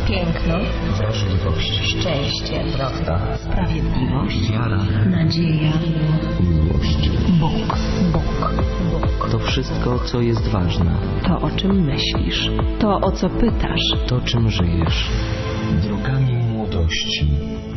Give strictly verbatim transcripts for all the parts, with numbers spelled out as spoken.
piękno, wrażliwość, szczęście, prawda, sprawiedliwość, wiara, nadzieja, miłość. Bóg, Bóg, Bóg. To wszystko, co jest ważne. To, o czym myślisz, to, o co pytasz, To, czym żyjesz. Drogami młodości.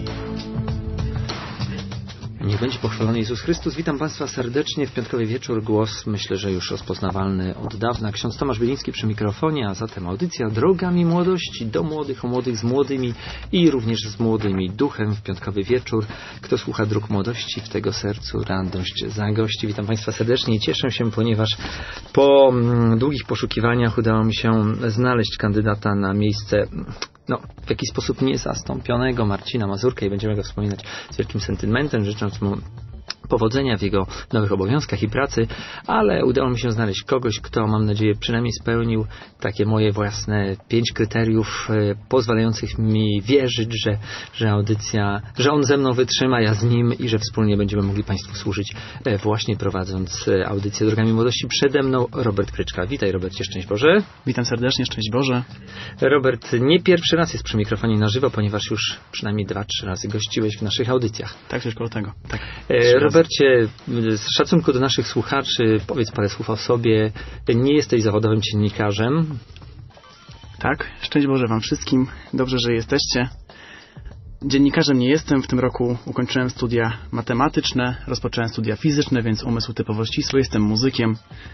Niech będzie pochwalony Jezus Chrystus. Witam Państwa serdecznie w piątkowy wieczór. Głos, myślę, że już rozpoznawalny od dawna. Ksiądz Tomasz Bieliński przy mikrofonie, a zatem audycja Drogami Młodości. Do młodych, o młodych z młodymi i również z młodymi duchem w piątkowy wieczór. Kto słucha Dróg Młodości, w tego sercu radość zagości. Witam Państwa serdecznie i cieszę się, ponieważ po długich poszukiwaniach udało mi się znaleźć kandydata na miejsce no, w jakiś sposób niezastąpionego Marcina Mazurka i będziemy go wspominać z wielkim sentymentem, życząc mu powodzenia w jego nowych obowiązkach i pracy, ale udało mi się znaleźć kogoś, kto, mam nadzieję, przynajmniej spełnił takie moje własne pięć kryteriów e, pozwalających mi wierzyć, że, że audycja, że on ze mną wytrzyma, ja z nim i że wspólnie będziemy mogli Państwu służyć e, właśnie prowadząc e, audycję Drogami Młodości. Przede mną Robert Kryczka. Witaj, Robercie, szczęść Boże. Witam serdecznie, szczęść Boże. Robert nie pierwszy raz jest przy mikrofonie na żywo, ponieważ już przynajmniej dwa, trzy razy gościłeś w naszych audycjach. Tak, coś koło tego. Tak. E, Robercie, z szacunku do naszych słuchaczy, powiedz parę słów o sobie. Nie jesteś zawodowym dziennikarzem. Tak, szczęść Boże Wam wszystkim. Dobrze, że jesteście. Dziennikarzem nie jestem. W tym roku ukończyłem studia matematyczne, rozpocząłem studia fizyczne, więc umysł typowo ścisły. Jestem muzykiem.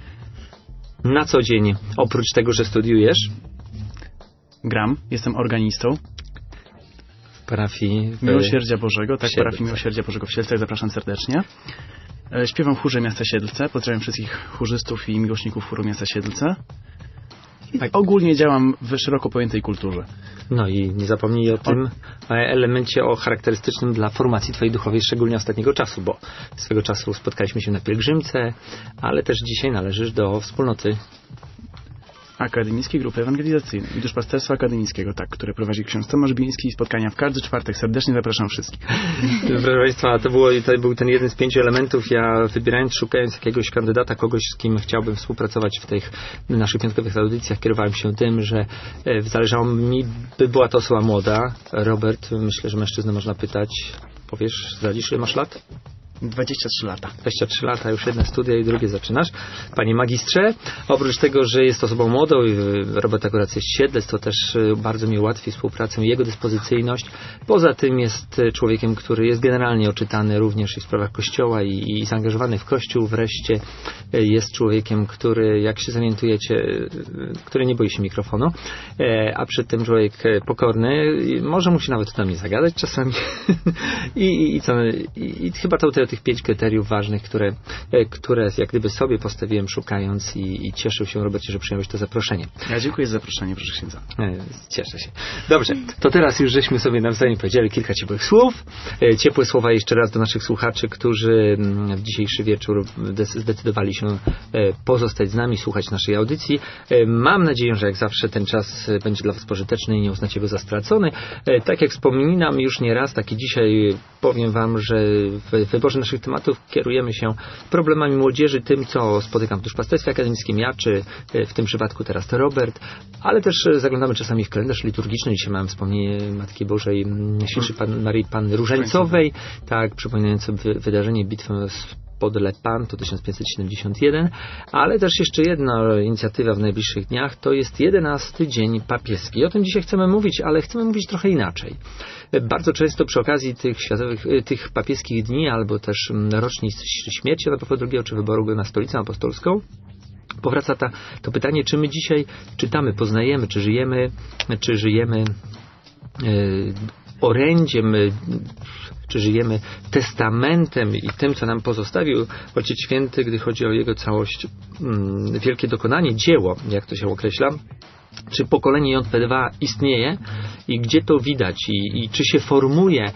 Na co dzień, oprócz tego, że studiujesz? Gram, jestem organistą. Parafii w Miłosierdzia Bożego, tak, Siedlce. parafii Miłosierdzia Bożego w Siedlcach, zapraszam serdecznie. E, Śpiewam w chórze miasta Siedlce, pozdrawiam wszystkich chórzystów i miłośników chóru miasta Siedlce. I tak ogólnie działam w szeroko pojętej kulturze. No i nie zapomnij o tym elemencie o charakterystycznym dla formacji Twojej duchowej, szczególnie ostatniego czasu, bo swego czasu spotkaliśmy się na pielgrzymce, ale też dzisiaj należysz do wspólnoty Akademickiej Grupy Ewangelizacyjnej i Duszpasterstwa Akademickiego, tak, które prowadzi ksiądz Tomasz Bieliński i spotkania w każdy czwartek. Serdecznie zapraszam wszystkich. Proszę Państwa, to, było, to był ten jeden z pięciu elementów. Ja wybierając, szukając jakiegoś kandydata, kogoś, z kim chciałbym współpracować w tych naszych piątkowych audycjach, kierowałem się tym, że e, zależało mi, by była to osoba młoda. Robert, myślę, że mężczyznę można pytać. Powiesz, zdradzisz, ile masz lat? dwadzieścia trzy lata. dwadzieścia trzy lata, już jedne studia i drugie zaczynasz. Panie magistrze, oprócz tego, że jest osobą młodą, Robert akurat jest z Siedlec, to też bardzo mi ułatwi współpracę jego dyspozycyjność. Poza tym jest człowiekiem, który jest generalnie oczytany również i w sprawach Kościoła i, i zaangażowany w Kościół. Wreszcie jest człowiekiem, który, jak się zorientujecie, który nie boi się mikrofonu, a przy tym człowiek pokorny. Może mu się nawet do mnie zagadać czasami. I, i, i, co, i, i chyba to tych pięć kryteriów ważnych, które, które jak gdyby sobie postawiłem szukając i, i cieszył się, Robercie, że przyjąłeś to zaproszenie. Ja dziękuję za zaproszenie, proszę księdza. Cieszę się. Dobrze, to teraz już żeśmy sobie nawzajem powiedzieli kilka ciepłych słów. Ciepłe słowa jeszcze raz do naszych słuchaczy, którzy w dzisiejszy wieczór zdecydowali się pozostać z nami, słuchać naszej audycji. Mam nadzieję, że jak zawsze ten czas będzie dla Was pożyteczny i nie uznacie go za stracony. Tak jak wspominam już nie raz, tak i dzisiaj powiem Wam, że w wyborze naszych tematów kierujemy się problemami młodzieży, tym, co spotykam w Duszpasterstwie Akademickim ja, czy w tym przypadku teraz to Robert, ale też zaglądamy czasami w kalendarz liturgiczny. Dzisiaj mamy wspomnienie Matki Bożej Świętej Pan, Maryi Panny Różańcowej, tak, przypominające wy, wydarzenie bitwy pod Lepanto tysiąc pięćset siedemdziesiąt jeden, ale też jeszcze jedna inicjatywa w najbliższych dniach, to jest jedenasty dzień papieski. O tym dzisiaj chcemy mówić, ale chcemy mówić trochę inaczej. Bardzo często przy okazji tych światowych, tych papieskich dni, albo też rocznic śmierci Jana Pawła drugiego, czy wyboru go na stolicę apostolską, powraca ta, to pytanie, czy my dzisiaj czytamy, poznajemy, czy żyjemy, czy żyjemy yy, orędziem, yy, czy żyjemy testamentem i tym, co nam pozostawił Ojciec Święty, gdy chodzi o jego całość, mm, wielkie dokonanie, dzieło, jak to się określa. Czy pokolenie J P dwa istnieje i gdzie to widać i, i czy się formuje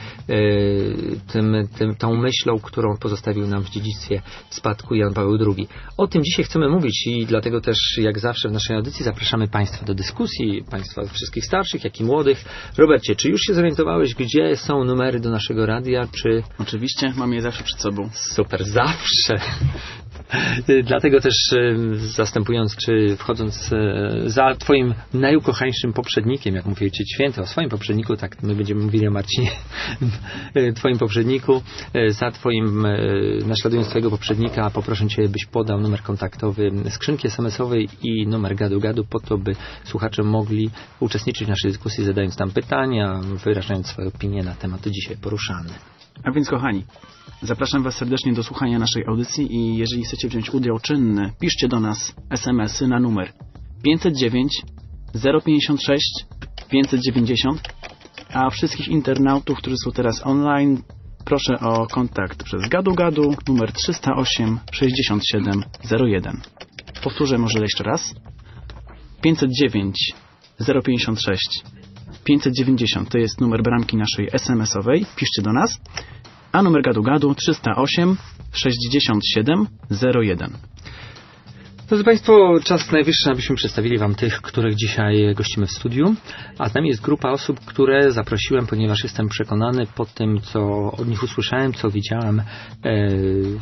y, tym, tym, tą myślą, którą pozostawił nam w dziedzictwie w spadku Jan Paweł drugi. O tym dzisiaj chcemy mówić i dlatego też jak zawsze w naszej audycji zapraszamy Państwa do dyskusji, Państwa wszystkich starszych, jak i młodych. Robercie, czy już się zorientowałeś, gdzie są numery do naszego radia, czy... Oczywiście, mam je zawsze przed sobą. Super, zawsze. Dlatego też e, zastępując, czy wchodząc e, za twoim najukochańszym poprzednikiem, jak mówi Ojciec Święty o swoim poprzedniku, tak my będziemy mówili o Marcinie, e, twoim poprzedniku, e, za twoim, e, naśladując twojego poprzednika, poproszę cię, byś podał numer kontaktowy skrzynki es em esowej i numer gadu gadu, po to, by słuchacze mogli uczestniczyć w naszej dyskusji, zadając tam pytania, wyrażając swoje opinie na tematy dzisiaj poruszane. A więc kochani, zapraszam Was serdecznie do słuchania naszej audycji i jeżeli chcecie wziąć udział czynny, piszcie do nas es em esy na numer pięćset dziewięć zero pięćdziesiąt sześć pięćset dziewięćdziesiąt, a wszystkich internautów, którzy są teraz online, proszę o kontakt przez gadu gadu numer trzysta osiem sześćdziesiąt siedem zero jeden. Powtórzę może jeszcze raz. pięćset dziewięć zero pięćdziesiąt sześć pięćset dziewięćdziesiąt to jest numer bramki naszej es em esowej. Piszcie do nas. A numer gadu gadu trzysta osiem sześćdziesiąt siedem zero jeden. Drodzy Państwo, czas najwyższy, abyśmy przedstawili Wam tych, których dzisiaj gościmy w studiu. A z nami jest grupa osób, które zaprosiłem, ponieważ jestem przekonany po tym, co od nich usłyszałem, co widziałem, e,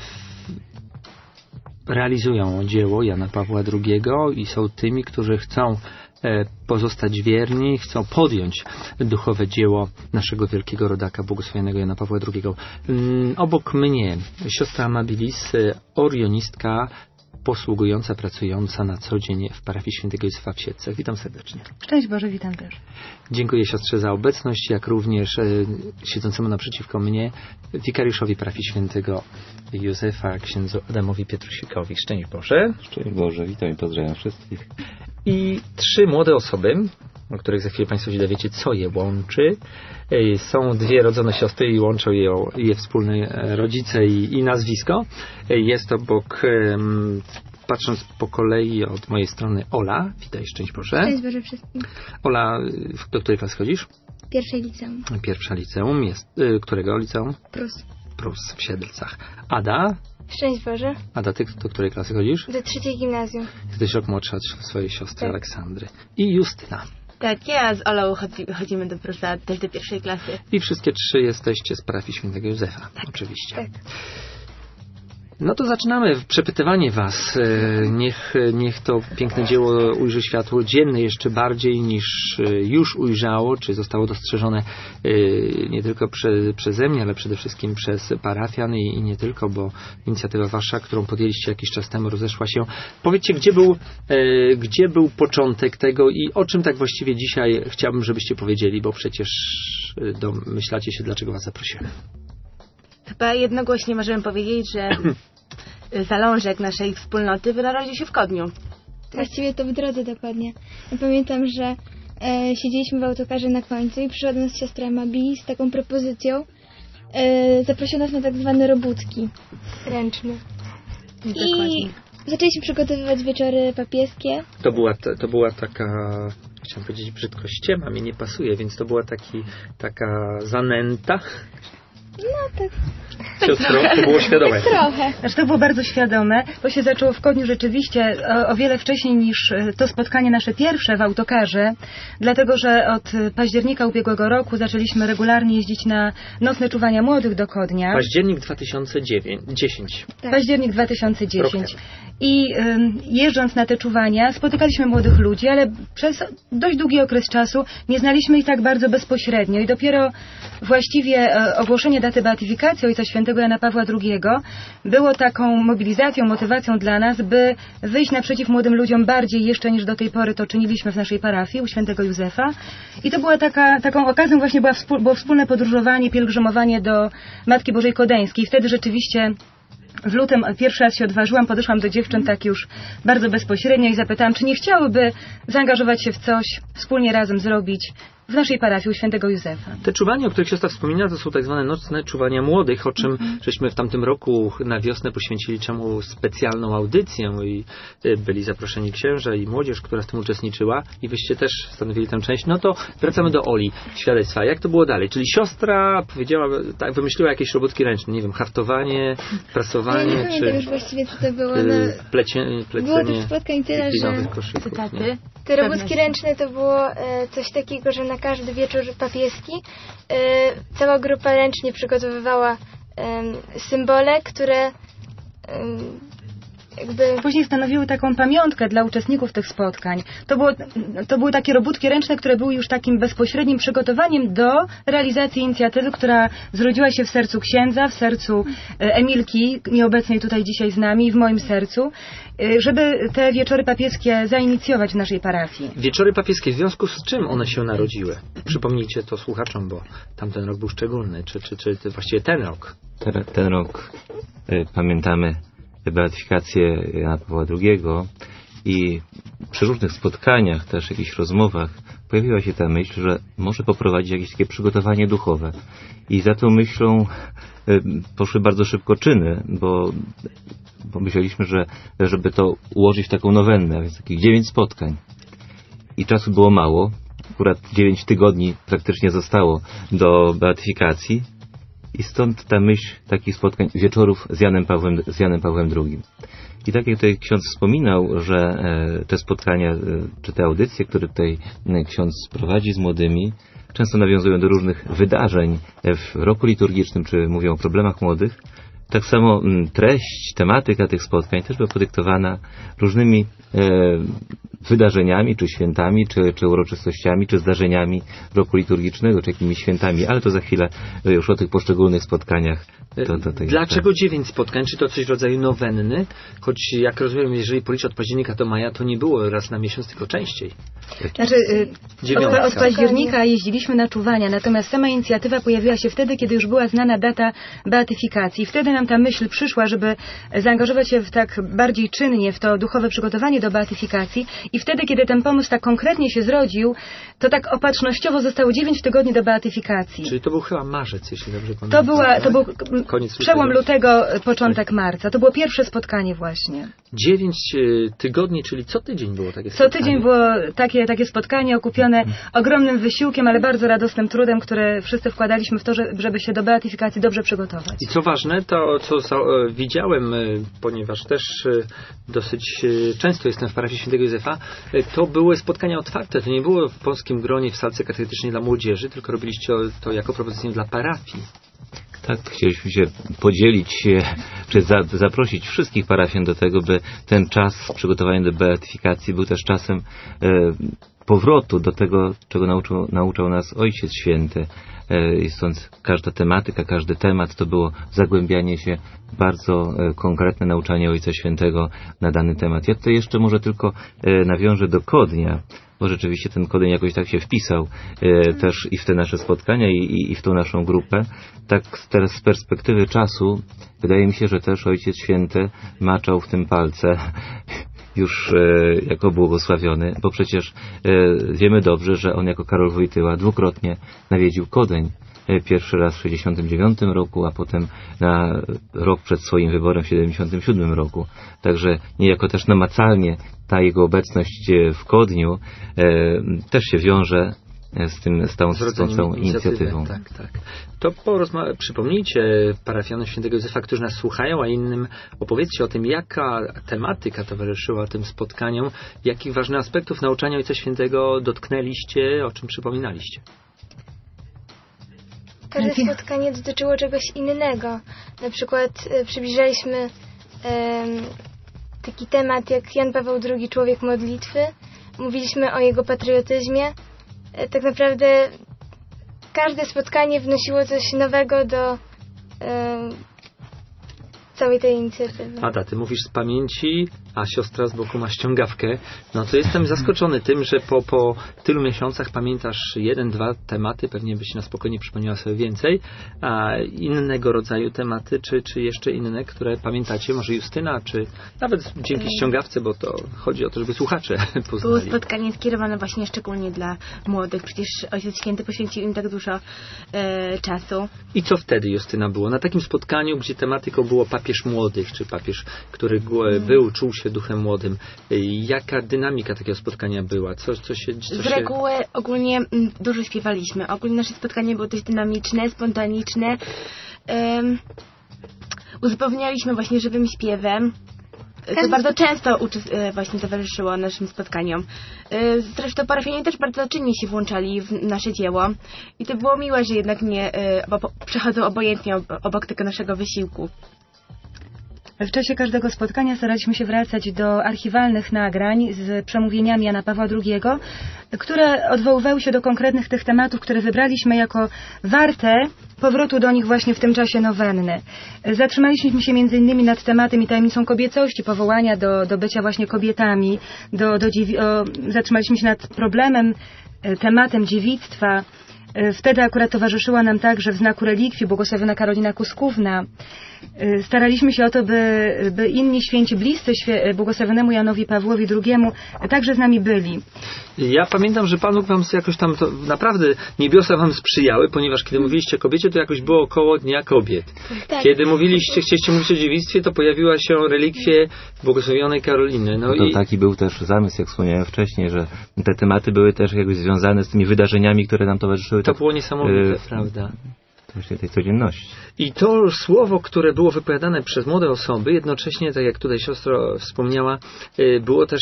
realizują dzieło Jana Pawła drugiego i są tymi, którzy chcą pozostać wierni, chcą podjąć duchowe dzieło naszego wielkiego rodaka, błogosławionego Jana Pawła drugiego. Obok mnie siostra Amabilis, orionistka, posługująca, pracująca na co dzień w parafii świętego Józefa w Siedlcach. Witam serdecznie. Szczęść Boże, witam też. Dziękuję siostrze za obecność, jak również e, siedzącemu naprzeciwko mnie wikariuszowi parafii świętego Józefa, księdzu Adamowi Pietrusikowi. Szczęść Boże. Szczęść Boże, witam i pozdrawiam wszystkich. I trzy młode osoby, o których za chwilę Państwo się dowiecie, co je łączy. Są dwie rodzone siostry i łączą je, je wspólne rodzice i, i nazwisko. Jest obok, patrząc po kolei od mojej strony, Ola. Witaj, szczęść Boże. Szczęść Boże wszystkim. Ola, do której klasy chodzisz? Pierwszej liceum. Pierwsza liceum. Jest, którego liceum? Prus. Prus w Siedlcach. Ada? Szczęść Boże. Ada, ty do której klasy chodzisz? Do trzeciej gimnazjum. Jesteś rok młodsza od swojej siostry Tak. Aleksandry. I Justyna. Tak, ja z Olą chodzi, chodzimy do Prusa też do pierwszej klasy. I wszystkie trzy jesteście z parafii świętego Józefa. Tak. Oczywiście. Tak. No to zaczynamy przepytywanie Was. E, Niech, niech to piękne dzieło ujrzy światło dzienne jeszcze bardziej niż e, już ujrzało, czy zostało dostrzeżone e, nie tylko prze, przeze mnie, ale przede wszystkim przez parafian i, i nie tylko, bo inicjatywa Wasza, którą podjęliście jakiś czas temu, rozeszła się. Powiedzcie, gdzie był, e, gdzie był początek tego i o czym tak właściwie dzisiaj chciałbym, żebyście powiedzieli, bo przecież e, domyślacie się, dlaczego Was zaprosiłem. Chyba jednogłośnie możemy powiedzieć, że zalążek naszej wspólnoty wynarodził się w Kodniu. Właściwie to w drodze dokładnie. Ja pamiętam, że e, siedzieliśmy w autokarze na końcu i przyszła do nas siostra Amabilis z taką propozycją. E, zaprosiła nas na tak zwane robótki ręczne. I zaczęliśmy przygotowywać wieczory papieskie. To była, to była taka, chciałem powiedzieć brzydko, ściema mi nie pasuje, więc to była taki, taka zanęta. No tak. Siostro, to było świadome. Trochę. Znaczy to było bardzo świadome, bo się zaczęło w Kodniu rzeczywiście o, o wiele wcześniej niż to spotkanie nasze pierwsze w autokarze, dlatego że od października ubiegłego roku zaczęliśmy regularnie jeździć na nocne czuwania młodych do Kodnia. Październik dwa tysiące dziesiąty. Tak. Październik dwa tysiące dziesiąty. Rok temu. I ym, jeżdżąc na te czuwania spotykaliśmy młodych ludzi, ale przez dość długi okres czasu nie znaliśmy ich tak bardzo bezpośrednio i dopiero właściwie e, ogłoszenie daty beatyfikacji Ojca Świętego Jana Pawła drugiego było taką mobilizacją, motywacją dla nas, by wyjść naprzeciw młodym ludziom bardziej jeszcze niż do tej pory to czyniliśmy w naszej parafii u Świętego Józefa. I to była taka, taką okazją właśnie była wspól, było wspólne podróżowanie, pielgrzymowanie do Matki Bożej Kodeńskiej. Wtedy rzeczywiście w lutym pierwszy raz się odważyłam, podeszłam do dziewczyn tak już bardzo bezpośrednio i zapytałam, czy nie chciałyby zaangażować się w coś, wspólnie razem zrobić w naszej parafii u Świętego Józefa. Te czuwania, o których siostra wspomina, to są tak zwane nocne czuwania młodych, o czym mm-hmm. żeśmy w tamtym roku na wiosnę poświęcili czemu specjalną audycję i byli zaproszeni księża i młodzież, która w tym uczestniczyła i wyście też stanowili tę część. No to wracamy do Oli, świadectwa. Jak to było dalej? Czyli siostra powiedziała, tak, wymyśliła jakieś robótki ręczne, nie wiem, hartowanie, prasowanie, Ja nie czy pamiętam już właściwie, co to było. y, No, plecie, było plecenie tych spotkań tyle, linowych że koszyków. Cytaty. Nie? te robótki Pewnie. ręczne to było e, coś takiego, że na każdy wieczór papieski e, cała grupa ręcznie przygotowywała e, symbole, które e, jakby... Później stanowiły taką pamiątkę dla uczestników tych spotkań. To, było, to były takie robótki ręczne, które były już takim bezpośrednim przygotowaniem do realizacji inicjatywy, która zrodziła się w sercu księdza, w sercu Emilki, nieobecnej tutaj dzisiaj z nami, w moim sercu, żeby te wieczory papieskie zainicjować w naszej parafii. Wieczory papieskie, w związku z czym one się narodziły? Przypomnijcie to słuchaczom, bo tamten rok był szczególny, czy, czy, czy właściwie ten rok? Ten, ten rok y, pamiętamy beatyfikację Jana Pawła drugiego i przy różnych spotkaniach, też jakichś rozmowach pojawiła się ta myśl, że może poprowadzić jakieś takie przygotowanie duchowe. I za tą myślą y, poszły bardzo szybko czyny, bo pomyśleliśmy, że żeby to ułożyć w taką nowennę, więc takich dziewięć spotkań. I czasu było mało. Akurat dziewięć tygodni praktycznie zostało do beatyfikacji. I stąd ta myśl takich spotkań, wieczorów z Janem Pawłem, z Janem Pawłem drugim. I tak jak tutaj ksiądz wspominał, że e, te spotkania, e, czy te audycje, które tutaj e, ksiądz prowadzi z młodymi, często nawiązują do różnych wydarzeń w roku liturgicznym, czy mówią o problemach młodych. Tak samo m, treść, tematyka tych spotkań też była podyktowana różnymi e, wydarzeniami, czy świętami, czy, czy uroczystościami, czy zdarzeniami roku liturgicznego, czy jakimiś świętami, ale to za chwilę e, już o tych poszczególnych spotkaniach. To, to, to Dlaczego dziewięć spotkań? Czy to coś w rodzaju nowenny? Choć jak rozumiem, jeżeli policzyć od października do maja, to nie było raz na miesiąc, tylko częściej. Znaczy, od, od października jeździliśmy na czuwania, natomiast sama inicjatywa pojawiła się wtedy, kiedy już była znana data beatyfikacji. Wtedy nam ta myśl przyszła, żeby zaangażować się w tak bardziej czynnie w to duchowe przygotowanie do beatyfikacji i wtedy, kiedy ten pomysł tak konkretnie się zrodził, to tak opatrznościowo zostało dziewięć tygodni do beatyfikacji. Czyli to był chyba marzec, jeśli dobrze pamiętam. To, była, to był koniec przełom lutego, początek marca. To było pierwsze spotkanie właśnie. Dziewięć tygodni, czyli co tydzień było takie Co spotkanie? tydzień było takie, takie spotkanie okupione ogromnym wysiłkiem, ale bardzo radosnym trudem, który wszyscy wkładaliśmy w to, żeby się do beatyfikacji dobrze przygotować. I co ważne, to co za, e, widziałem, e, ponieważ też e, dosyć e, często jestem w parafii Świętego Józefa, e, to były spotkania otwarte. To nie było w polskim gronie w salce katechetycznej dla młodzieży, tylko robiliście to jako propozycję dla parafii. Tak, chcieliśmy się podzielić, czy za, zaprosić wszystkich parafian do tego, by ten czas przygotowania do beatyfikacji był też czasem e, powrotu do tego, czego nauczył, nauczał nas Ojciec Święty. E, I stąd każda tematyka, każdy temat to było zagłębianie się w bardzo e, konkretne nauczanie Ojca Świętego na dany temat. Ja tutaj jeszcze może tylko e, nawiążę do Kodnia, bo rzeczywiście ten Kodyń jakoś tak się wpisał e, też i w te nasze spotkania i, i, i w tą naszą grupę. Tak teraz z perspektywy czasu wydaje mi się, że też Ojciec Święty maczał w tym palce już e, jako błogosławiony, bo przecież e, wiemy dobrze, że on jako Karol Wojtyła dwukrotnie nawiedził Kodyń. E, pierwszy raz w sześćdziesiątym dziewiątym roku, a potem na rok przed swoim wyborem w siedemdziesiątym siódmym roku. Także niejako też namacalnie ta jego obecność w Kodniu e, też się wiąże z tym, z tą, z tą całą inicjatywą. Tak, tak. To porozma- przypomnijcie parafianom Świętego Józefa, którzy nas słuchają, a innym opowiedzcie o tym, jaka tematyka towarzyszyła tym spotkaniom, jakich ważnych aspektów nauczania Ojca Świętego dotknęliście, o czym przypominaliście. Każde spotkanie dotyczyło czegoś innego. Na przykład e, przybliżaliśmy e, taki temat jak Jan Paweł drugi, człowiek modlitwy. Mówiliśmy o jego patriotyzmie. E, tak naprawdę każde spotkanie wnosiło coś nowego do e, całej tej inicjatywy. Ada, ty mówisz z pamięci, a siostra z boku ma ściągawkę. No to jestem zaskoczony tym, że po, po tylu miesiącach pamiętasz jeden, dwa tematy, pewnie byś na spokojnie przypomniała sobie więcej, a innego rodzaju tematy, czy, czy jeszcze inne, które pamiętacie, może Justyna, czy nawet dzięki ściągawce, bo to chodzi o to, żeby słuchacze poznali. Było spotkanie skierowane właśnie szczególnie dla młodych, przecież Ojciec Święty poświęcił im tak dużo e, czasu. I co wtedy, Justyna, było? Na takim spotkaniu, gdzie tematyką było papież młodych, czy papież, który był, czuł się duchem młodym. Jaka dynamika takiego spotkania była? Co, co się, co Z się... reguły ogólnie m, dużo śpiewaliśmy. Ogólnie nasze spotkanie było dość dynamiczne, spontaniczne. Um, uzupełnialiśmy właśnie żywym śpiewem. To bardzo często uczy- właśnie towarzyszyło naszym spotkaniom. Zresztą parafianie też bardzo czynnie się włączali w nasze dzieło. I to było miłe, że jednak nie bo przechodzą obojętnie obok tego naszego wysiłku. W czasie każdego spotkania staraliśmy się wracać do archiwalnych nagrań z przemówieniami Jana Pawła drugiego, które odwoływały się do konkretnych tych tematów, które wybraliśmy jako warte powrotu do nich właśnie w tym czasie nowenny. Zatrzymaliśmy się między innymi nad tematem i tajemnicą kobiecości, powołania do, do bycia właśnie kobietami, do, do dziewi- o, zatrzymaliśmy się nad problemem, tematem dziewictwa. Wtedy akurat towarzyszyła nam także w znaku relikwii błogosławiona Karolina Kuskówna. Staraliśmy się o to, by, by inni święci bliscy świe, błogosławionemu Janowi Pawłowi drugiemu także z nami byli. Ja pamiętam, że Pan Bóg wam jakoś tam, to naprawdę niebiosa wam sprzyjały, ponieważ kiedy mówiliście o kobiecie, to jakoś było około Dnia Kobiet. Tak. Kiedy mówiliście, chcieliście mówić o dziewictwie, to pojawiła się relikwie błogosławionej Karoliny. No, no to i taki był też zamysł, jak wspomniałem wcześniej, że te tematy były też jakby związane z tymi wydarzeniami, które nam towarzyszyły. to tak, było niesamowite, y, prawda? Właśnie tej codzienności. I to słowo, które było wypowiadane przez młode osoby, jednocześnie, tak jak tutaj siostra wspomniała, było też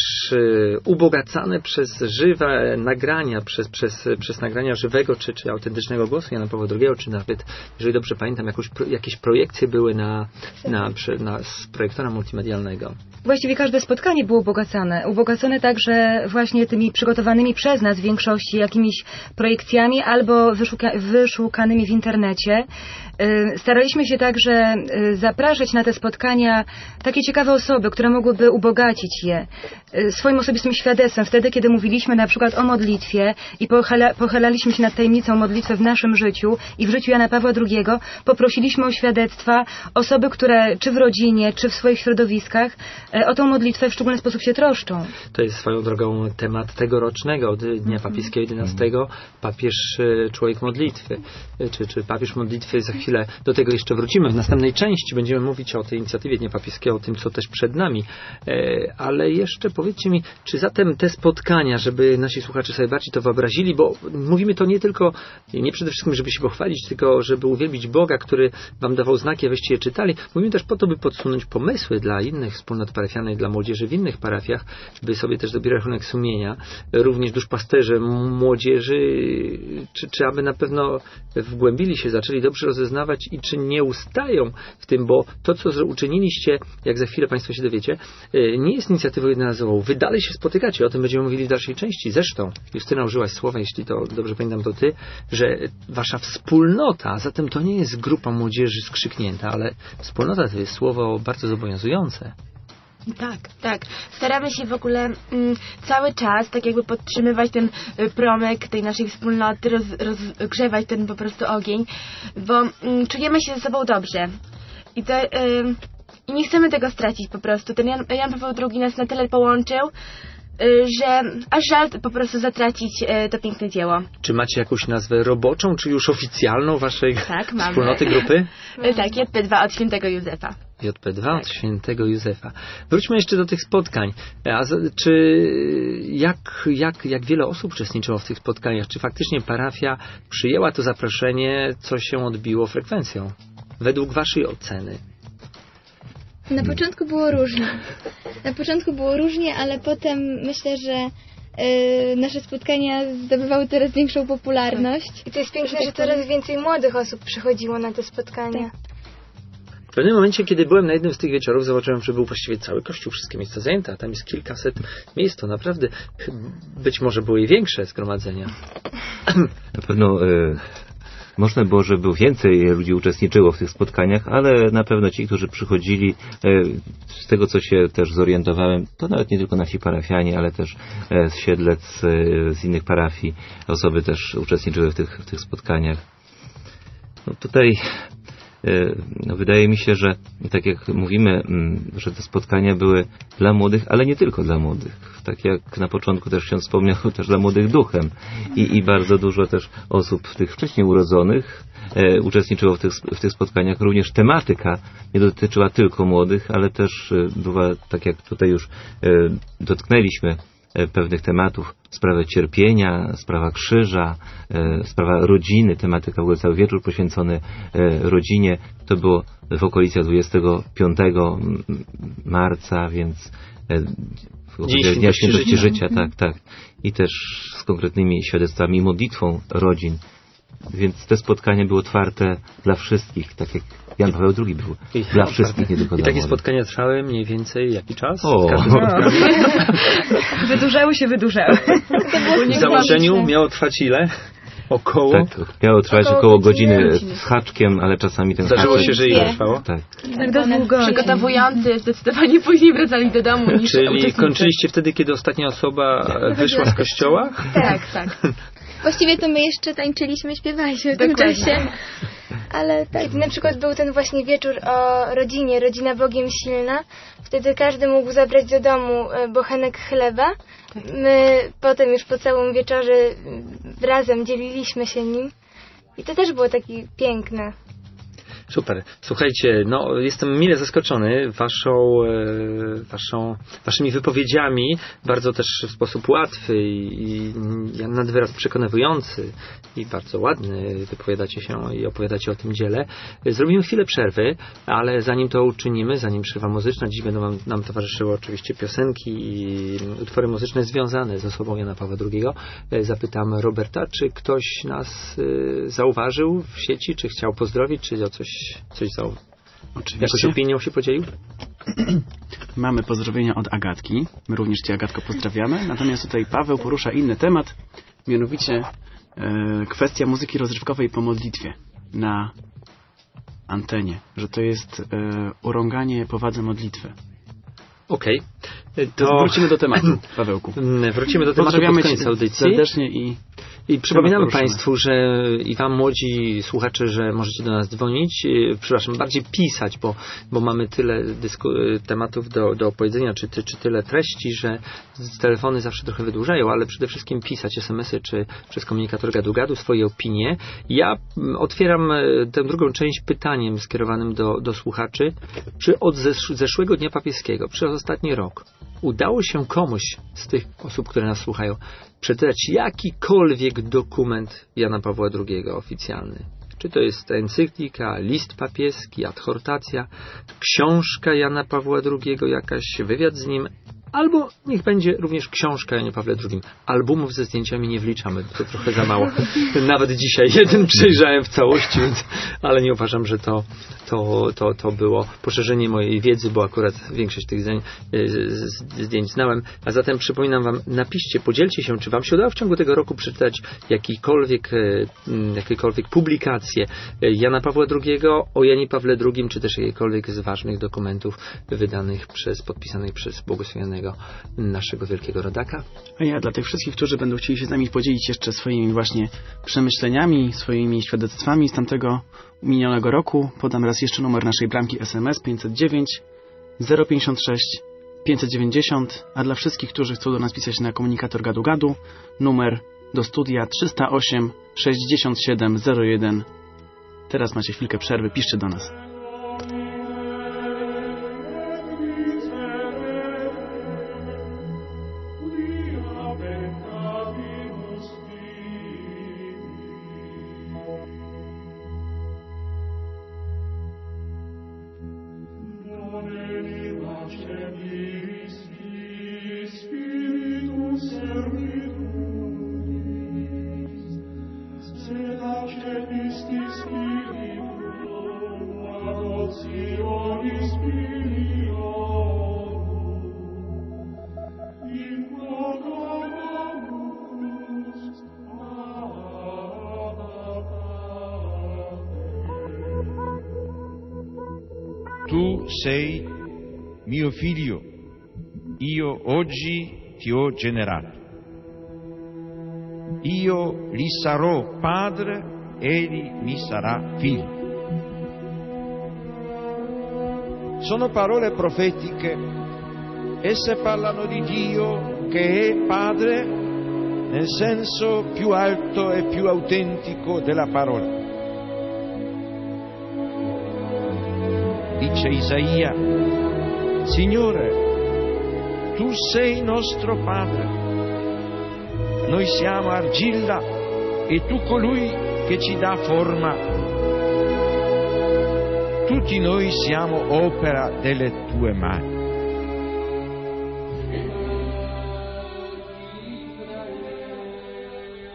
ubogacane przez żywe nagrania, przez, przez, przez nagrania żywego czy, czy autentycznego głosu Jana Pawła drugiego, czy nawet, jeżeli dobrze pamiętam, jakoś, jakieś projekcje były na, na, na, z projektora multimedialnego. Właściwie każde spotkanie było ubogacane. Ubogacone także właśnie tymi przygotowanymi przez nas w większości jakimiś projekcjami albo wyszuka- wyszukanymi w internecie. Staraliśmy się także zapraszać na te spotkania takie ciekawe osoby, które mogłyby ubogacić je swoim osobistym świadectwem. Wtedy, kiedy mówiliśmy na przykład o modlitwie i pochyla, pochylaliśmy się nad tajemnicą modlitwy w naszym życiu i w życiu Jana Pawła drugiego, poprosiliśmy o świadectwa osoby, które czy w rodzinie, czy w swoich środowiskach o tą modlitwę w szczególny sposób się troszczą. To jest swoją drogą temat tegorocznego, od Dnia Papieskiego jedenastego, papież, człowiek modlitwy, czy, czy papież modlitwy. Za chwilę do tego jeszcze wrócimy. W następnej części będziemy mówić o tej inicjatywie Dnia Papieskiego, o tym, co też przed nami. Ale jeszcze powiedzcie mi, czy zatem te spotkania, żeby nasi słuchacze sobie bardziej to wyobrazili, bo mówimy to nie tylko, nie przede wszystkim, żeby się pochwalić, tylko żeby uwielbić Boga, który wam dawał znaki, abyście je czytali. Mówimy też po to, by podsunąć pomysły dla innych wspólnot parafialnych, dla młodzieży w innych parafiach, by sobie też dobierać rachunek sumienia, również duszpasterze młodzieży, czy, czy aby na pewno wgłębili się, zaczęli dobrze rozeznawać i czy nie ustają w tym, bo to, co uczyniliście, jak za chwilę Państwo się dowiecie, nie jest inicjatywą jednorazową. Wy dalej się spotykacie, o tym będziemy mówili w dalszej części. Zresztą, Justyna, użyłaś słowa, jeśli to dobrze pamiętam, to ty, że wasza wspólnota, zatem to nie jest grupa młodzieży skrzyknięta, ale wspólnota to jest słowo bardzo zobowiązujące. Tak, tak. Staramy się w ogóle mm, cały czas tak jakby podtrzymywać ten y, promyk tej naszej wspólnoty, roz, rozgrzewać ten po prostu ogień, bo mm, czujemy się ze sobą dobrze. I, to, y, I nie chcemy tego stracić po prostu. Ten Jan, Jan Paweł drugi nas na tyle połączył, y, że aż żal po prostu zatracić y, to piękne dzieło. Czy macie jakąś nazwę roboczą, czy już oficjalną waszej tak, mamy. wspólnoty, grupy? Y, tak, J P dwa od świętego Józefa. J P dwa od świętego Józefa. Wróćmy jeszcze do tych spotkań. A z, czy jak, jak, jak wiele osób uczestniczyło w tych spotkaniach? Czy faktycznie parafia przyjęła to zaproszenie, co się odbiło frekwencją? Według waszej oceny. Na początku było różnie. Na początku było różnie, ale potem myślę, że yy, nasze spotkania zdobywały coraz większą popularność. I to jest piękne, że coraz więcej młodych osób przychodziło na te spotkania. Tak. W pewnym momencie, kiedy byłem na jednym z tych wieczorów, zobaczyłem, że był właściwie cały kościół, wszystkie miejsca zajęte, a tam jest kilkaset miejsc. To naprawdę być może były i większe zgromadzenia. Na pewno y, można było, żeby więcej ludzi uczestniczyło w tych spotkaniach, ale na pewno ci, którzy przychodzili, y, z tego co się też zorientowałem, to nawet nie tylko nasi parafianie, ale też y, z Siedlec, y, z innych parafii, osoby też uczestniczyły w tych, w tych spotkaniach. No tutaj no, wydaje mi się, że tak jak mówimy, że te spotkania były dla młodych, ale nie tylko dla młodych. Tak jak na początku też ksiądz wspomniał, też dla młodych duchem. I, i bardzo dużo też osób tych wcześniej urodzonych e, uczestniczyło w tych, w tych spotkaniach. Również tematyka nie dotyczyła tylko młodych, ale też e, była, tak jak tutaj już e, dotknęliśmy, pewnych tematów, sprawę cierpienia, sprawa krzyża, e, sprawa rodziny, tematyka, w ogóle cały wieczór poświęcony e, rodzinie. To było w okolicach dwudziestego piątego marca, więc e, w Dnia Świętości Życia, tak, tak. I też z konkretnymi świadectwami i modlitwą rodzin. Więc te spotkanie były otwarte dla wszystkich, tak jak Jan Paweł drugi był I, dla no, wszystkich, nie tylko I dla takie młodych. spotkania trwały mniej więcej jaki czas? O. Wydłużały się, wydłużały. W założeniu miało trwać ile? Około? Tak, miało trwać Około około godziny. godziny z haczkiem, ale czasami ten Zdarzyło haczyk... się, że ile trwało? Tak. Tak do dwóch godzin. Przygotowujący zdecydowanie później wracali do domu niż Czyli uczestnicy. kończyliście wtedy, kiedy ostatnia osoba wyszła z kościoła? Tak, tak. Właściwie to my jeszcze tańczyliśmy, śpiewaliśmy w tym Dokładnie. czasie. Ale tak. Kiedy na przykład był ten właśnie wieczór o rodzinie, rodzina Bogiem silna, wtedy każdy mógł zabrać do domu e, bochenek chleba. My potem już po całym wieczorze m, razem dzieliliśmy się nim. I to też było takie piękne. Super. Słuchajcie, no jestem mile zaskoczony waszą, e, waszą, waszymi wypowiedziami, bardzo też w sposób łatwy i, i nad wyraz przekonywujący i bardzo ładny wypowiadacie się i opowiadacie o tym dziele. Zrobimy chwilę przerwy, ale zanim to uczynimy, zanim przerwa muzyczna, dziś będą nam, nam towarzyszyły oczywiście piosenki i utwory muzyczne związane z osobą Jana Pawła drugiego. E, Zapytam Roberta, czy ktoś nas e, zauważył w sieci, czy chciał pozdrowić, czy o coś Coś za jakąś Oczywiście. opinią się podzielił? Mamy pozdrowienia od Agatki. My również Cię, Agatko, pozdrawiamy. Natomiast tutaj Paweł porusza inny temat, mianowicie e, kwestia muzyki rozrywkowej po modlitwie na antenie, że to jest e, urąganie powadze modlitwy. Okej. To To wrócimy do tematu, Pawełku. Mm, wrócimy do tematu Pozdrawiamy pod koniec Cię audycji. serdecznie i I przypominamy poruszymy. Państwu, że i Wam młodzi słuchacze, że możecie do nas dzwonić, e, przepraszam, bardziej pisać, bo, bo mamy tyle dysku- tematów do, do opowiedzenia, czy, ty, czy tyle treści, że z- telefony zawsze trochę wydłużają, ale przede wszystkim pisać es em esy, czy przez komunikator gadu-gadu swoje opinie. Ja mm, otwieram e, tę drugą część pytaniem skierowanym do, do słuchaczy, czy od zesz- zeszłego Dnia Papieskiego, przez ostatni rok, udało się komuś z tych osób, które nas słuchają, przeczytać jakikolwiek dokument Jana Pawła drugiego oficjalny. Czy to jest encyklika, list papieski, adhortacja, książka Jana Pawła drugiego, jakaś wywiad z nim, albo niech będzie również książka Jana Pawła drugiego. Albumów ze zdjęciami nie wliczamy, bo to trochę za mało. Nawet dzisiaj jeden przejrzałem w całości, więc, ale nie uważam, że to, to, to, to było poszerzenie mojej wiedzy, bo akurat większość tych zdjęć, zdjęć znałem. A zatem przypominam Wam, napiszcie, podzielcie się, czy Wam się udało w ciągu tego roku przeczytać jakikolwiek, jakiekolwiek publikacje Jana Pawła drugiego o Janie Pawle drugim, czy też jakikolwiek z ważnych dokumentów wydanych przez, podpisanych przez błogosławionego naszego wielkiego rodaka. A ja dla tych wszystkich, którzy będą chcieli się z nami podzielić jeszcze swoimi właśnie przemyśleniami, swoimi świadectwami z tamtego minionego roku, podam raz jeszcze numer naszej bramki es em es pięćset dziewięć zero pięćdziesiąt sześć pięćset dziewięćdziesiąt, a dla wszystkich, którzy chcą do nas pisać na komunikator gadu-gadu, numer do studia trzysta osiem sześćdziesiąt siedem zero jeden. Teraz macie chwilkę przerwy, piszcie do nas. Tu sei mio figlio, io oggi ti ho generato. Io gli sarò padre, egli mi sarà figlio. Sono parole profetiche, esse parlano di Dio che è Padre nel senso più alto e più autentico della parola. Dice Isaia, Signore, tu sei nostro Padre, noi siamo argilla e tu colui che ci dà forma. Tutti noi siamo opera delle tue mani.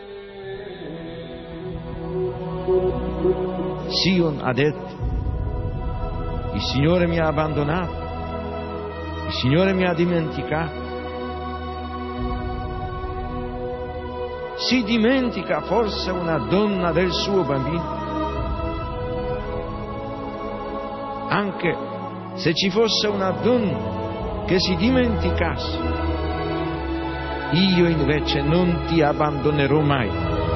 Sion ha detto, il Signore mi ha abbandonato, il Signore mi ha dimenticato. Si dimentica forse una donna del suo bambino? Anche se ci fosse una donna che si dimenticasse, io invece non ti abbandonerò mai.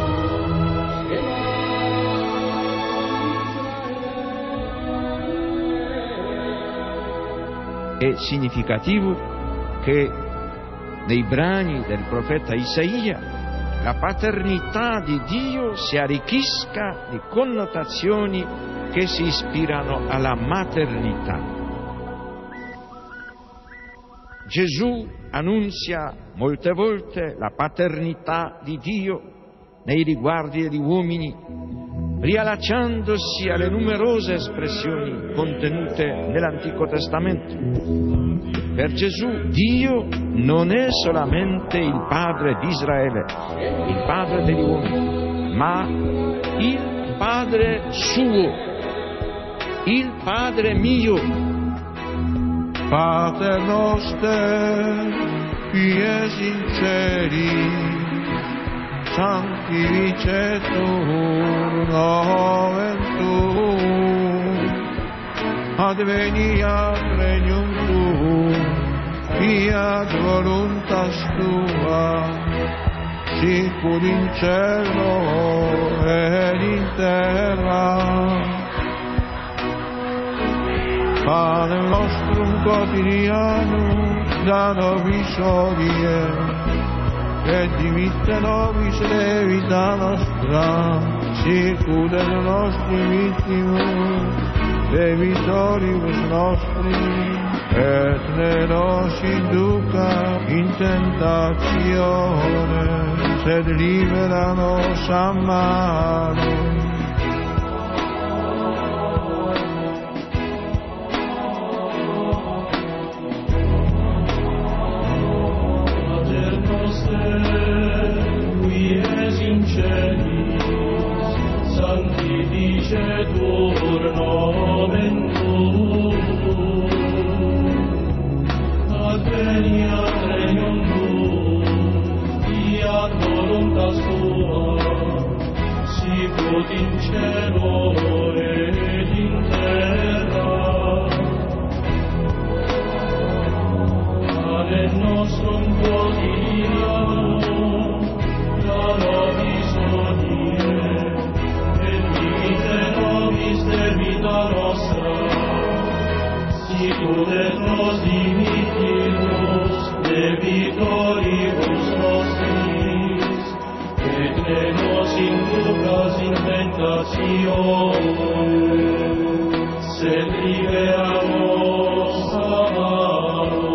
È significativo che nei brani del profeta Isaia la paternità di Dio si arricchisca di connotazioni che si ispirano alla maternità. Gesù annunzia molte volte la paternità di Dio nei riguardi degli uomini, riallacciandosi alle numerose espressioni contenute nell'Antico Testamento. Per Gesù Dio non è solamente il Padre di Israele, il Padre degli uomini, ma il Padre suo, il Padre mio. Pater noster, qui es in celi, sanctificetur nomen tuum, adveniat regnum tuum, fiat voluntas tua, sicur in cielo ed in terra. Pane nostrum quotidianum da nobis hodie, et dimitte nobis debita nostra, sicur et nostri vittimus debitoribus nostri, et ne nos induca in tentatione, sed libera nos a malo. Sanctificetur nomen tuum, adveniat regnum tuum, fiat voluntas tua, sicut in cielo ed in terra. Pane nostrum quotidianum da nobis hodie, debita nostra, sicur et nos dimittimus debitoribus nostris, et ne nos inducas in tentatione, sed libera nos a malo.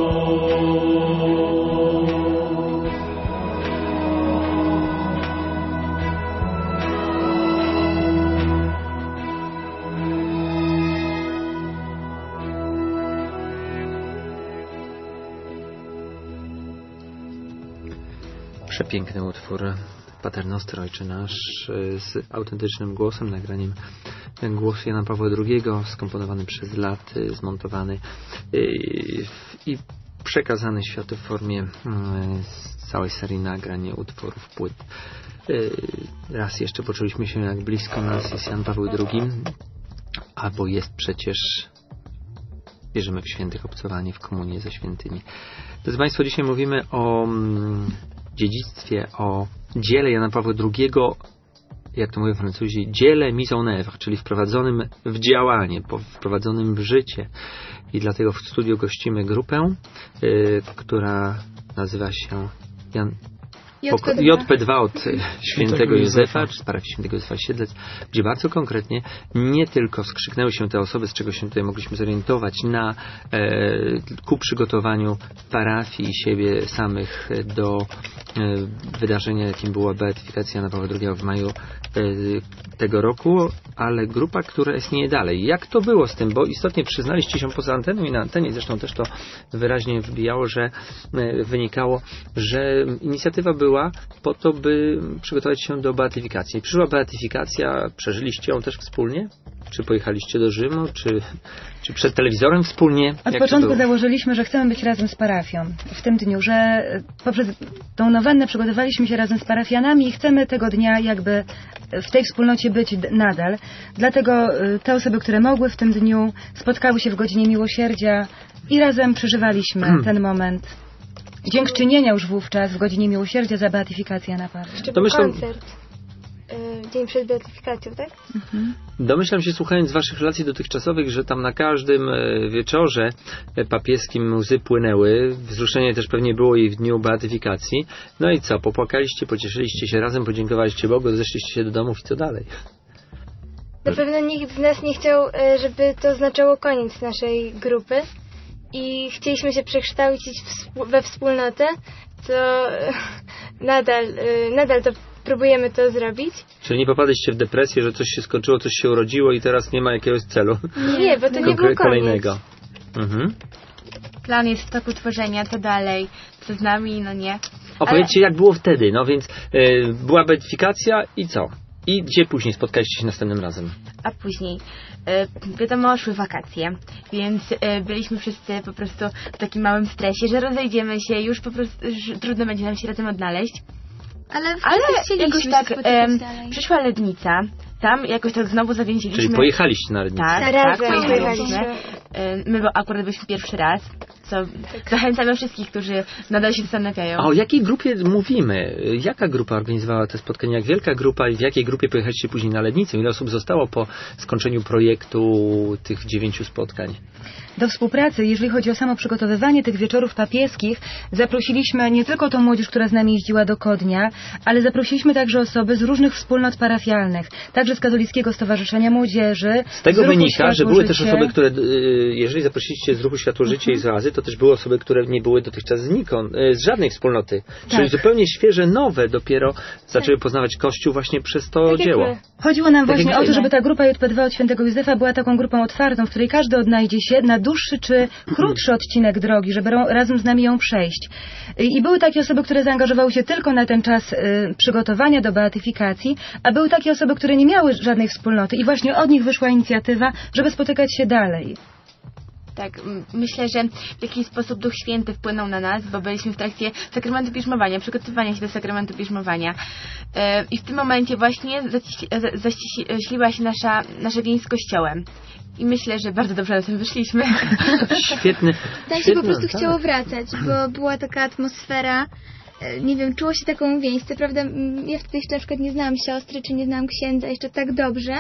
Przepiękny utwór Pater Noster, Ojcze Nasz, z autentycznym głosem, nagraniem głosu Jana Pawła drugiego, skomponowany przez lat, zmontowany i przekazany światu w formie całej serii nagrań, utworów, płyt. Raz jeszcze poczuliśmy się, jak blisko nas jest Jan Paweł drugi, albo jest przecież, wierzymy w świętych obcowanie, w komunię ze świętymi. Drodzy Państwo, dzisiaj mówimy o dziedzictwie, o dziele Jana Pawła drugiego, jak to mówią Francuzi, dziele mise en œuvre, czyli wprowadzonym w działanie, wprowadzonym w życie. I dlatego w studiu gościmy grupę, yy, która nazywa się Jan J P dwa od świętego Józefa, czy z parafii świętego Józefa Siedlec, gdzie bardzo konkretnie nie tylko skrzyknęły się te osoby, z czego się tutaj mogliśmy zorientować, na, e, ku przygotowaniu parafii i siebie samych do e, wydarzenia, jakim była beatyfikacja Jana Pawła drugiego w maju e, tego roku, ale grupa, która istnieje dalej. Jak to było z tym? Bo istotnie przyznaliście się poza anteną i na antenie, zresztą też to wyraźnie wbijało, że e, wynikało, że inicjatywa była po to, by przygotować się do beatyfikacji. Przyszła beatyfikacja, przeżyliście ją też wspólnie? Czy pojechaliście do Rzymu? Czy, czy przed telewizorem wspólnie? Od Jak początku założyliśmy, że chcemy być razem z parafią w tym dniu, że poprzez tą nowennę przygotowaliśmy się razem z parafianami i chcemy tego dnia jakby w tej wspólnocie być nadal. Dlatego te osoby, które mogły w tym dniu, spotkały się w godzinie miłosierdzia i razem przeżywaliśmy ten moment dziękczynienia już wówczas w godzinie miłosierdzia za beatyfikację na Pawła. Jeszcze był koncert. Dzień przed beatyfikacją, tak? Mhm. Domyślam się, słuchając waszych relacji dotychczasowych, że tam na każdym wieczorze papieskim łzy płynęły. Wzruszenie też pewnie było i w dniu beatyfikacji. No i co? Popłakaliście, pocieszyliście się razem, podziękowaliście Bogu, zeszliście się do domów i co dalej? Na pewno nikt z nas nie chciał, żeby to oznaczało koniec naszej grupy i chcieliśmy się przekształcić we wspólnotę, co nadal, nadal to próbujemy to zrobić. Czyli nie popadliście w depresję, że coś się skończyło, coś się urodziło i teraz nie ma jakiegoś celu? Nie, bo to nie był kolejnego. Mhm. Plan jest w toku tworzenia, to dalej, co z nami, no nie. Opowiedzcie, Ale... jak było wtedy, no więc y, była beatyfikacja i co? I gdzie później spotkaliście się następnym razem? A później, y, wiadomo, szły wakacje, więc y, byliśmy wszyscy po prostu w takim małym stresie, że rozejdziemy się, już po prostu już trudno będzie nam się razem odnaleźć. Ale, Ale jakoś tak e, przyszła Lednica, tam jakoś tak znowu zawięziliśmy. Czyli pojechaliście na Lednicę? Tak, tak, tak, pojechaliśmy. E, my bo akurat byliśmy pierwszy raz, co tak. Zachęcamy wszystkich, którzy nadal się zastanawiają. A o jakiej grupie mówimy? Jaka grupa organizowała te spotkania? Jak wielka grupa i w jakiej grupie pojechaliście później na Lednicę? Ile osób zostało po skończeniu projektu tych dziewięciu spotkań? Do współpracy, jeżeli chodzi o samo przygotowywanie tych wieczorów papieskich, zaprosiliśmy nie tylko tą młodzież, która z nami jeździła do Kodnia, ale zaprosiliśmy także osoby z różnych wspólnot parafialnych, także z Katolickiego Stowarzyszenia Młodzieży. Z tego z wynika, że były Życie. też osoby, które, jeżeli zaprosiliście z Ruchu Światło Życie uh-huh. i z Oazy, to też były osoby, które nie były dotychczas znikąd, z żadnej wspólnoty. Tak. Czyli zupełnie świeże, nowe dopiero zaczęły poznawać Kościół właśnie przez to tak dzieło. Chodziło nam tak właśnie o to, żeby ta grupa J P dwa od Świętego Józefa była taką grupą otwartą, w której każdy odnajdzie się na dłuższy czy krótszy odcinek drogi, żeby razem z nami ją przejść. I były takie osoby, które zaangażowały się tylko na ten czas y, przygotowania do beatyfikacji, a były takie osoby, które nie miały żadnej wspólnoty i właśnie od nich wyszła inicjatywa, żeby spotykać się dalej. Tak, myślę, że w jakiś sposób Duch Święty wpłynął na nas, bo byliśmy w trakcie sakramentu bierzmowania, przygotowania się do sakramentu bierzmowania. Yy, I w tym momencie właśnie zaściśliła się nasza, nasza więź z Kościołem. I myślę, że bardzo dobrze na tym wyszliśmy. Świetny. Tak się po prostu tak. chciało wracać, bo była taka atmosfera, nie wiem, czuło się taką więź. Co prawda ja wtedy jeszcze na przykład nie znałam siostry, czy nie znałam księdza jeszcze tak dobrze,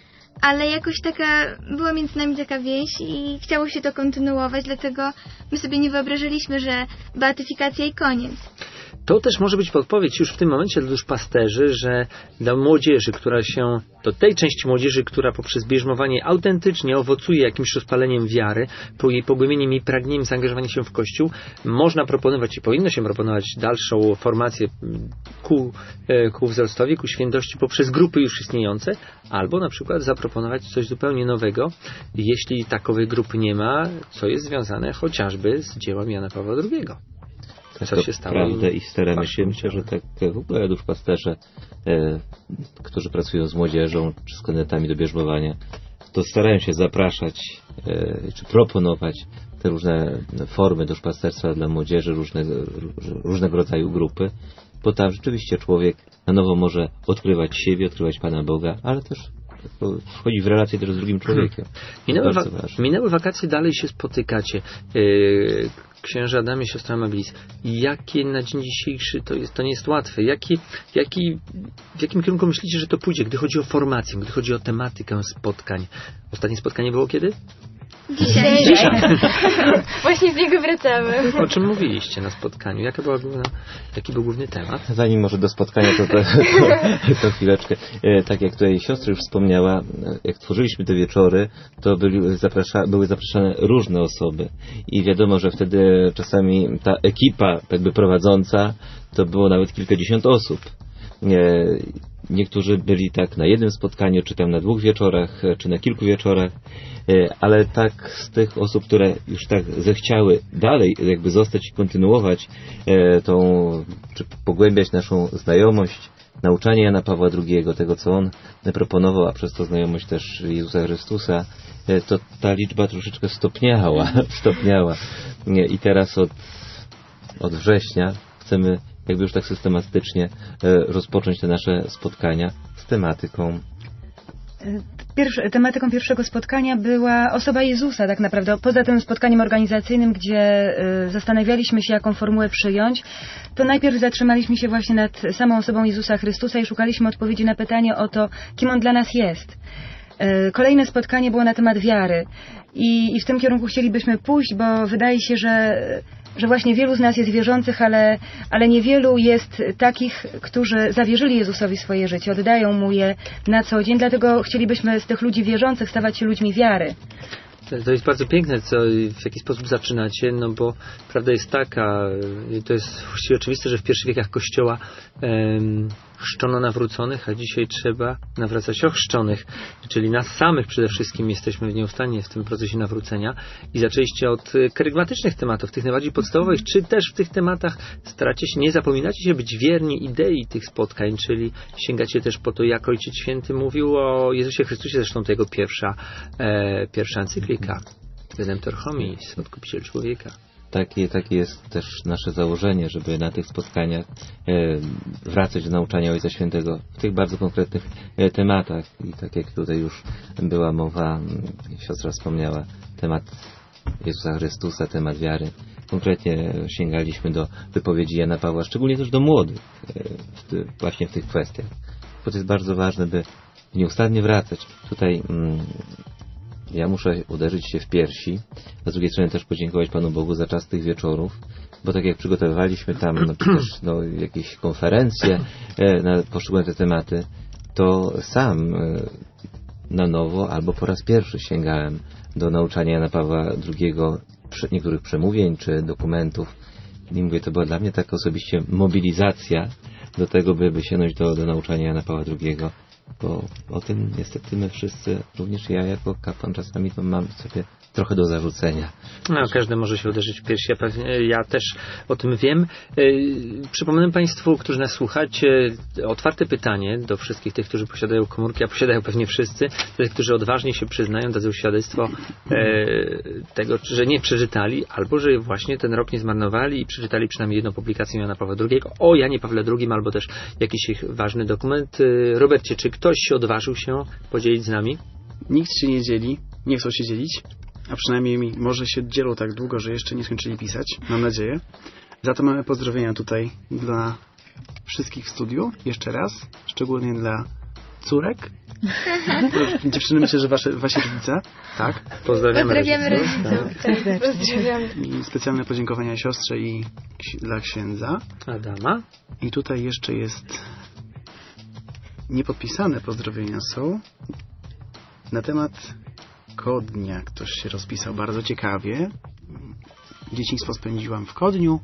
ale jakoś taka, była między nami taka więź i chciało się to kontynuować, dlatego my sobie nie wyobrażaliśmy, że beatyfikacja i koniec. To też może być podpowiedź już w tym momencie dla duszpasterzy, że dla młodzieży, która się, do tej części młodzieży, która poprzez bierzmowanie autentycznie owocuje jakimś rozpaleniem wiary, po jej pogłębieniem i pragnieniem zaangażowania się w Kościół, można proponować i powinno się proponować dalszą formację ku, ku wzrostowi, ku świętości poprzez grupy już istniejące, albo na przykład zaproponować coś zupełnie nowego, jeśli takowej grupy nie ma, co jest związane chociażby z dziełem Jana Pawła drugiego. Co się stało? Prawda i staramy się, myślę, że tak w ogóle duszpasterze, e, którzy pracują z młodzieżą czy z kandydatami do bierzmowania, to starają się zapraszać e, czy proponować te różne formy duszpasterstwa dla młodzieży, różnego, różnego rodzaju grupy, bo tam rzeczywiście człowiek na nowo może odkrywać siebie, odkrywać Pana Boga, ale też wchodzi w relację też z drugim człowiekiem. Minęły, wa- minęły wakacje, dalej się spotykacie. Yy, księża Adamie, siostra Amabilis. Jakie na dzień dzisiejszy to jest, to nie jest łatwe. Jaki, jaki, w jakim kierunku myślicie, że to pójdzie, gdy chodzi o formację, gdy chodzi o tematykę spotkań? Ostatnie spotkanie było kiedy? Dzisiaj. Dzisiaj. Właśnie z niego wracamy. O czym mówiliście na spotkaniu? Jaka była główna, jaki był główny temat? Zanim może do spotkania, to, to, to, to chwileczkę. E, tak jak tutaj siostra już wspomniała, jak tworzyliśmy te wieczory, to byli, zaprasza, były zapraszane różne osoby. I wiadomo, że wtedy czasami ta ekipa jakby prowadząca, to było nawet kilkadziesiąt osób. E, Niektórzy byli tak na jednym spotkaniu, czy tam na dwóch wieczorach, czy na kilku wieczorach, ale tak z tych osób, które już tak zechciały dalej jakby zostać i kontynuować tą, czy pogłębiać naszą znajomość, nauczania Jana Pawła drugiego, tego co on proponował, a przez to znajomość też Jezusa Chrystusa, to ta liczba troszeczkę stopniała, stopniała. I teraz od, od września chcemy jakby już tak systematycznie rozpocząć te nasze spotkania z tematyką. Pierwszy, tematyką pierwszego spotkania była osoba Jezusa tak naprawdę. Poza tym spotkaniem organizacyjnym, gdzie y, zastanawialiśmy się, jaką formułę przyjąć, to najpierw zatrzymaliśmy się właśnie nad samą osobą Jezusa Chrystusa i szukaliśmy odpowiedzi na pytanie o to, kim On dla nas jest. Y, kolejne spotkanie było na temat wiary i, i w tym kierunku chcielibyśmy pójść, bo wydaje się, że że właśnie wielu z nas jest wierzących, ale, ale niewielu jest takich, którzy zawierzyli Jezusowi swoje życie, oddają Mu je na co dzień, dlatego chcielibyśmy z tych ludzi wierzących stawać się ludźmi wiary. To jest bardzo piękne, co, w jaki sposób zaczynacie, no bo prawda jest taka, to jest właściwie oczywiste, że w pierwszych wiekach Kościoła em, chrzczono nawróconych, a dzisiaj trzeba nawracać ochrzczonych, czyli nas samych przede wszystkim jesteśmy nieustannie w tym procesie nawrócenia i zaczęliście od kerygmatycznych tematów, tych najbardziej podstawowych, czy też w tych tematach staracie się, nie zapominacie się być wierni idei tych spotkań, czyli sięgacie też po to, jak Ojciec Święty mówił o Jezusie Chrystusie, zresztą to jego pierwsza, e, pierwsza encyklika, Redemptor Hominis, Odkupiciel człowieka. Takie, takie jest też nasze założenie, żeby na tych spotkaniach e, wracać do nauczania Ojca Świętego w tych bardzo konkretnych e, tematach. I tak jak tutaj już była mowa, siostra wspomniała, temat Jezusa Chrystusa, temat wiary. Konkretnie sięgaliśmy do wypowiedzi Jana Pawła, szczególnie też do młodych e, w ty, właśnie w tych kwestiach. Bo to jest bardzo ważne, by nieustannie wracać. Tutaj mm, ja muszę uderzyć się w piersi, a z drugiej strony też podziękować Panu Bogu za czas tych wieczorów, bo tak jak przygotowywaliśmy tam no, czy też no, jakieś konferencje e, na poszczególne te tematy, to sam e, na nowo albo po raz pierwszy sięgałem do nauczania Jana Pawła drugiego, niektórych przemówień czy dokumentów. I mówię, to była dla mnie taka osobiście mobilizacja do tego, by, by sięgnąć do, do nauczania Jana Pawła drugiego. Bo o tym niestety my wszyscy, również ja jako kapłan czasami to mam sobie trochę do zarzucenia. No, każdy może się uderzyć w piersi, ja, pewnie, ja też o tym wiem. Yy, przypomnę Państwu, którzy nas słuchacie, otwarte pytanie do wszystkich tych, którzy posiadają komórki, a posiadają pewnie wszyscy, tych, którzy odważnie się przyznają, dadzą świadectwo yy, tego, że nie przeczytali, albo że właśnie ten rok nie zmarnowali i przeczytali przynajmniej jedną publikację Jana Pawła drugiego o Janie Pawle drugim, albo też jakiś ich ważny dokument. Yy, Robercie, czy ktoś się odważył się podzielić z nami? Nikt się nie dzieli, nie chcą się dzielić, a przynajmniej może się dzielą tak długo, że jeszcze nie skończyli pisać, mam nadzieję. Za to mamy pozdrowienia tutaj dla wszystkich w studiu, jeszcze raz, szczególnie dla córek. Dziewczyny, myślę, że wasze, wasi rodzice, tak? Pozdrawiamy, Pozdrawiamy rodziców. rodziców. Tak. Tak. Pozdrawiamy. I specjalne podziękowania siostrze i ksi- dla księdza. Adama. I tutaj jeszcze jest niepodpisane pozdrowienia są na temat Kodnia. Ktoś się rozpisał bardzo ciekawie. Dzieciństwo spędziłam w Kodniu.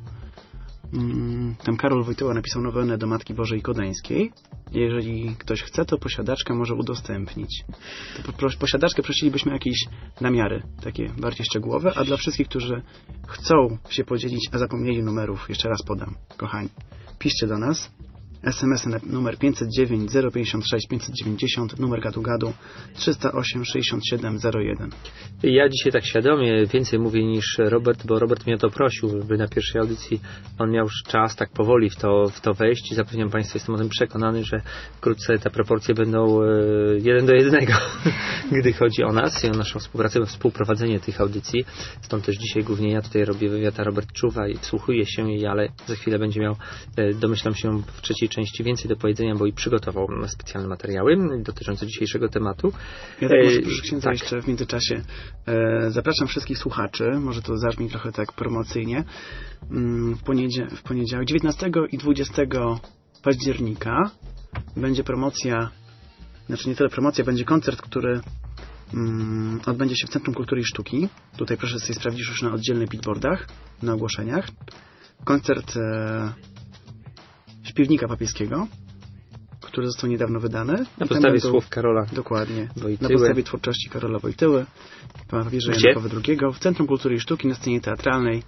Tam Karol Wojtyła napisał nowelę do Matki Bożej Kodeńskiej. Jeżeli ktoś chce, to posiadaczkę może udostępnić. To posiadaczkę prosilibyśmy jakieś namiary, takie bardziej szczegółowe, a dla wszystkich, którzy chcą się podzielić, a zapomnieli numerów, jeszcze raz podam, kochani. Piszcie do nas. S M S na numer pięćset dziewięć zero pięćdziesiąt sześć pięćset dziewięćdziesiąt, numer gadu gadu trzysta osiem sześćdziesiąt siedem zero jeden. Ja dzisiaj tak świadomie więcej mówię niż Robert, bo Robert mnie o to prosił, by na pierwszej audycji on miał już czas tak powoli w to, w to wejść i zapewniam Państwa, jestem o tym przekonany, że wkrótce te proporcje będą e, jeden do jednego, gdy chodzi o nas i o naszą współpracę, współprowadzenie tych audycji. Stąd też dzisiaj głównie ja tutaj robię wywiad, a Robert czuwa i wsłuchuje się jej, ale za chwilę będzie miał, e, domyślam się, w trzeciej części więcej do powiedzenia, bo i przygotował specjalne materiały dotyczące dzisiejszego tematu. Ja tak może proszę księdza tak. jeszcze w międzyczasie e, zapraszam wszystkich słuchaczy, może to zabrzmi trochę tak promocyjnie, mm, w, poniedzie- w poniedziałek dziewiętnastego i dwudziestego października będzie promocja, znaczy nie tyle promocja, będzie koncert, który mm, odbędzie się w Centrum Kultury i Sztuki. Tutaj proszę sobie sprawdzić już na oddzielnych billboardach, na ogłoszeniach. Koncert e, Śpiewnika papieskiego, który został niedawno wydany. Na podstawie będą, słów Karola Dokładnie. Wojtyły. Na podstawie twórczości Karola Wojtyły, papieża Jana Pawła drugiego, w Centrum Kultury i Sztuki na scenie teatralnej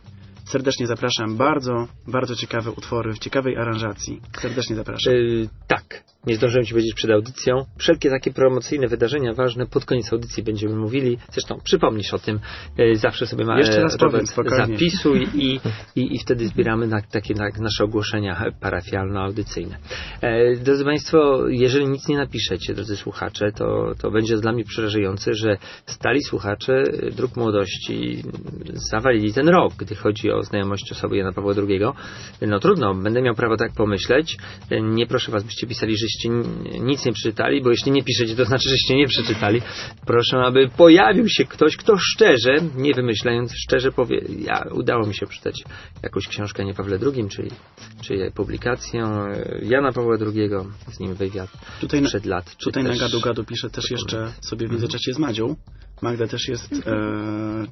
serdecznie zapraszam. Bardzo, bardzo ciekawe utwory w ciekawej aranżacji. Serdecznie zapraszam. Yy, tak, nie zdążyłem Ci powiedzieć przed audycją. Wszelkie takie promocyjne wydarzenia ważne, pod koniec audycji będziemy mówili. Zresztą przypomnisz o tym, yy, zawsze sobie ma, Jeszcze raz powiem, Robert, spokojnie. zapisuj i, i, i wtedy zbieramy na, takie na, nasze ogłoszenia parafialno-audycyjne. Yy, drodzy Państwo, jeżeli nic nie napiszecie, drodzy słuchacze, to, to będzie dla mnie przerażające, że stali słuchacze Dróg Młodości zawalili ten rok, gdy chodzi o znajomość osoby Jana Pawła drugiego. No trudno, będę miał prawo tak pomyśleć. Nie proszę Was, byście pisali, żeście nic nie przeczytali, bo jeśli nie piszecie, to znaczy, żeście nie przeczytali. Proszę, aby pojawił się ktoś, kto szczerze, nie wymyślając, szczerze powie, ja, udało mi się przeczytać jakąś książkę Janie Pawle drugim, czyli, czyli publikację Jana Pawła drugiego, z nim wywiad tutaj przed lat. Czy tutaj też na Gadu Gadu piszę też jeszcze sobie w międzyczasie z Madzią. Magda też jest e,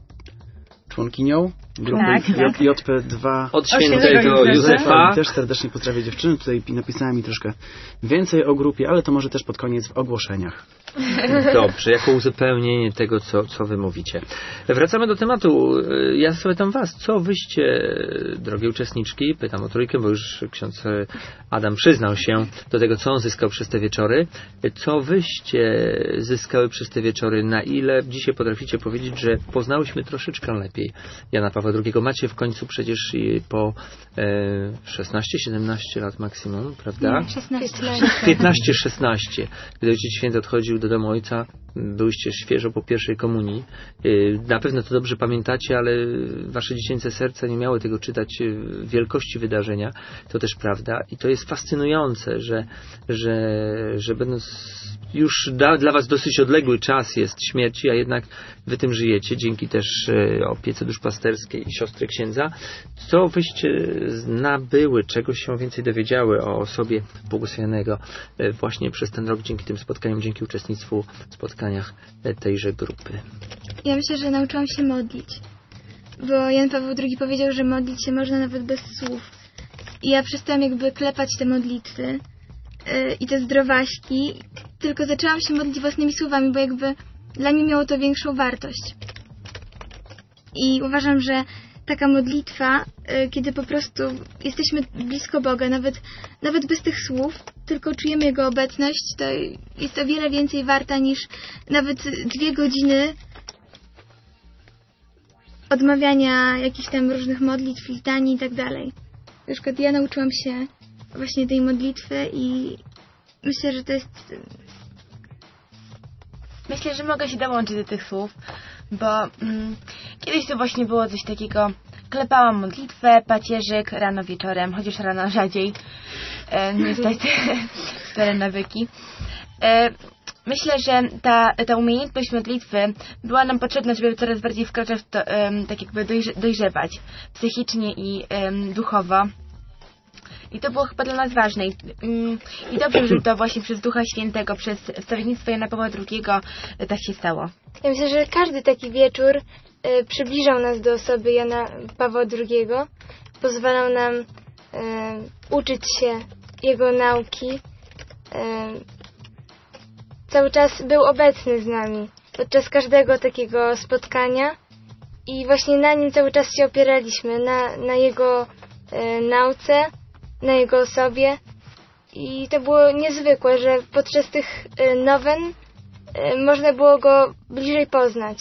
członkinią grupy Tak, tak. J P dwa od świętego Józefa. Też serdecznie pozdrawiam dziewczyny. Tutaj napisała mi troszkę więcej o grupie, ale to może też pod koniec w ogłoszeniach. Dobrze, jako uzupełnienie tego, co, co wy mówicie. Wracamy do tematu. Ja zapytam was, co wyście, drogie uczestniczki, pytam o trójkę, bo już ksiądz Adam przyznał się do tego, co on zyskał przez te wieczory. Co wyście zyskały przez te wieczory? Na ile dzisiaj potraficie powiedzieć, że poznałyśmy troszeczkę lepiej Jana Pawła drugiego? Macie w końcu przecież po e, szesnaście siedemnaście lat maksimum, prawda? piętnaście szesnaście. Gdy Ojciec Święty odchodził do domu Ojca, byłyście świeżo po pierwszej komunii. Na pewno to dobrze pamiętacie, ale wasze dziecięce serca nie miały tego czytać wielkości wydarzenia. To też prawda. I to jest fascynujące, że, że, że będąc już da, dla was dosyć odległy czas jest śmierci, a jednak wy tym żyjecie, dzięki też opiece duszpasterskiej i siostry księdza. Co wyście nabyły, czego się więcej dowiedziały o osobie błogosławionego właśnie przez ten rok, dzięki tym spotkaniom, dzięki uczestnictwu w spotkaniach tejże grupy? Ja myślę, że nauczyłam się modlić, bo Jan Paweł drugi powiedział, że modlić się można nawet bez słów. I ja przestałam jakby klepać te modlitwy yy, i te zdrowaśki, tylko zaczęłam się modlić własnymi słowami, bo jakby dla mnie miało to większą wartość. I uważam, że taka modlitwa, yy, kiedy po prostu jesteśmy blisko Boga, nawet, nawet bez tych słów, tylko czujemy Jego obecność, to jest o wiele więcej warta niż nawet dwie godziny odmawiania jakichś tam różnych modlitw, litanii i tak dalej. Na przykład ja nauczyłam się właśnie tej modlitwy i myślę, że to jest... Myślę, że mogę się dołączyć do tych słów, bo mm, kiedyś to właśnie było coś takiego. Klepałam modlitwę, pacierzyk rano wieczorem, chociaż rano rzadziej. E, niestety, stare nawyki. E, myślę, że ta, ta umiejętność modlitwy była nam potrzebna, żeby coraz bardziej wkraczać w to, um, tak jakby dojrze, dojrzewać psychicznie i um, duchowo. I to było chyba dla nas ważne. I, um, i dobrze, że to właśnie przez Ducha Świętego, przez wstawiennictwo Jana Pawła drugiego tak się stało. Ja myślę, że każdy taki wieczór y, przybliżał nas do osoby Jana Pawła drugiego. Pozwalał nam y, uczyć się jego nauki. Y, cały czas był obecny z nami podczas każdego takiego spotkania i właśnie na nim cały czas się opieraliśmy, na, na jego y, nauce, na jego osobie i to było niezwykłe, że podczas tych y, nowen y, można było go bliżej poznać.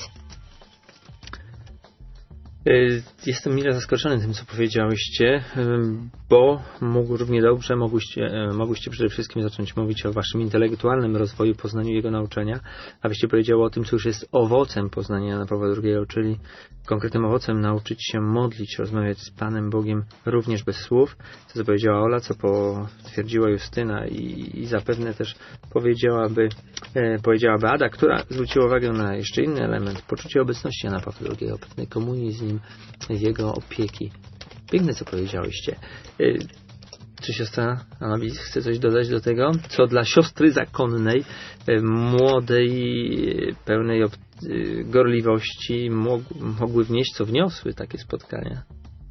Jestem mile zaskoczony tym, co powiedziałyście, bo mógł równie dobrze mogłyście, mogłyście przede wszystkim zacząć mówić o waszym intelektualnym rozwoju, poznaniu jego nauczania, abyście powiedziały o tym, co już jest owocem poznania Jana Pawła drugiego, czyli konkretnym owocem nauczyć się modlić, rozmawiać z Panem Bogiem również bez słów, co powiedziała Ola, co potwierdziła Justyna i, i zapewne też powiedziałaby, e, powiedziałaby Ada, która zwróciła uwagę na jeszcze inny element, poczucie obecności Jana Pawła drugiego, pewnej komunii z nim, z jego opieki. Piękne, co powiedziałyście. E, czy siostra Anabis chce coś dodać do tego? Co dla siostry zakonnej, e, młodej, pełnej op- gorliwości mog- mogły wnieść, co wniosły takie spotkania?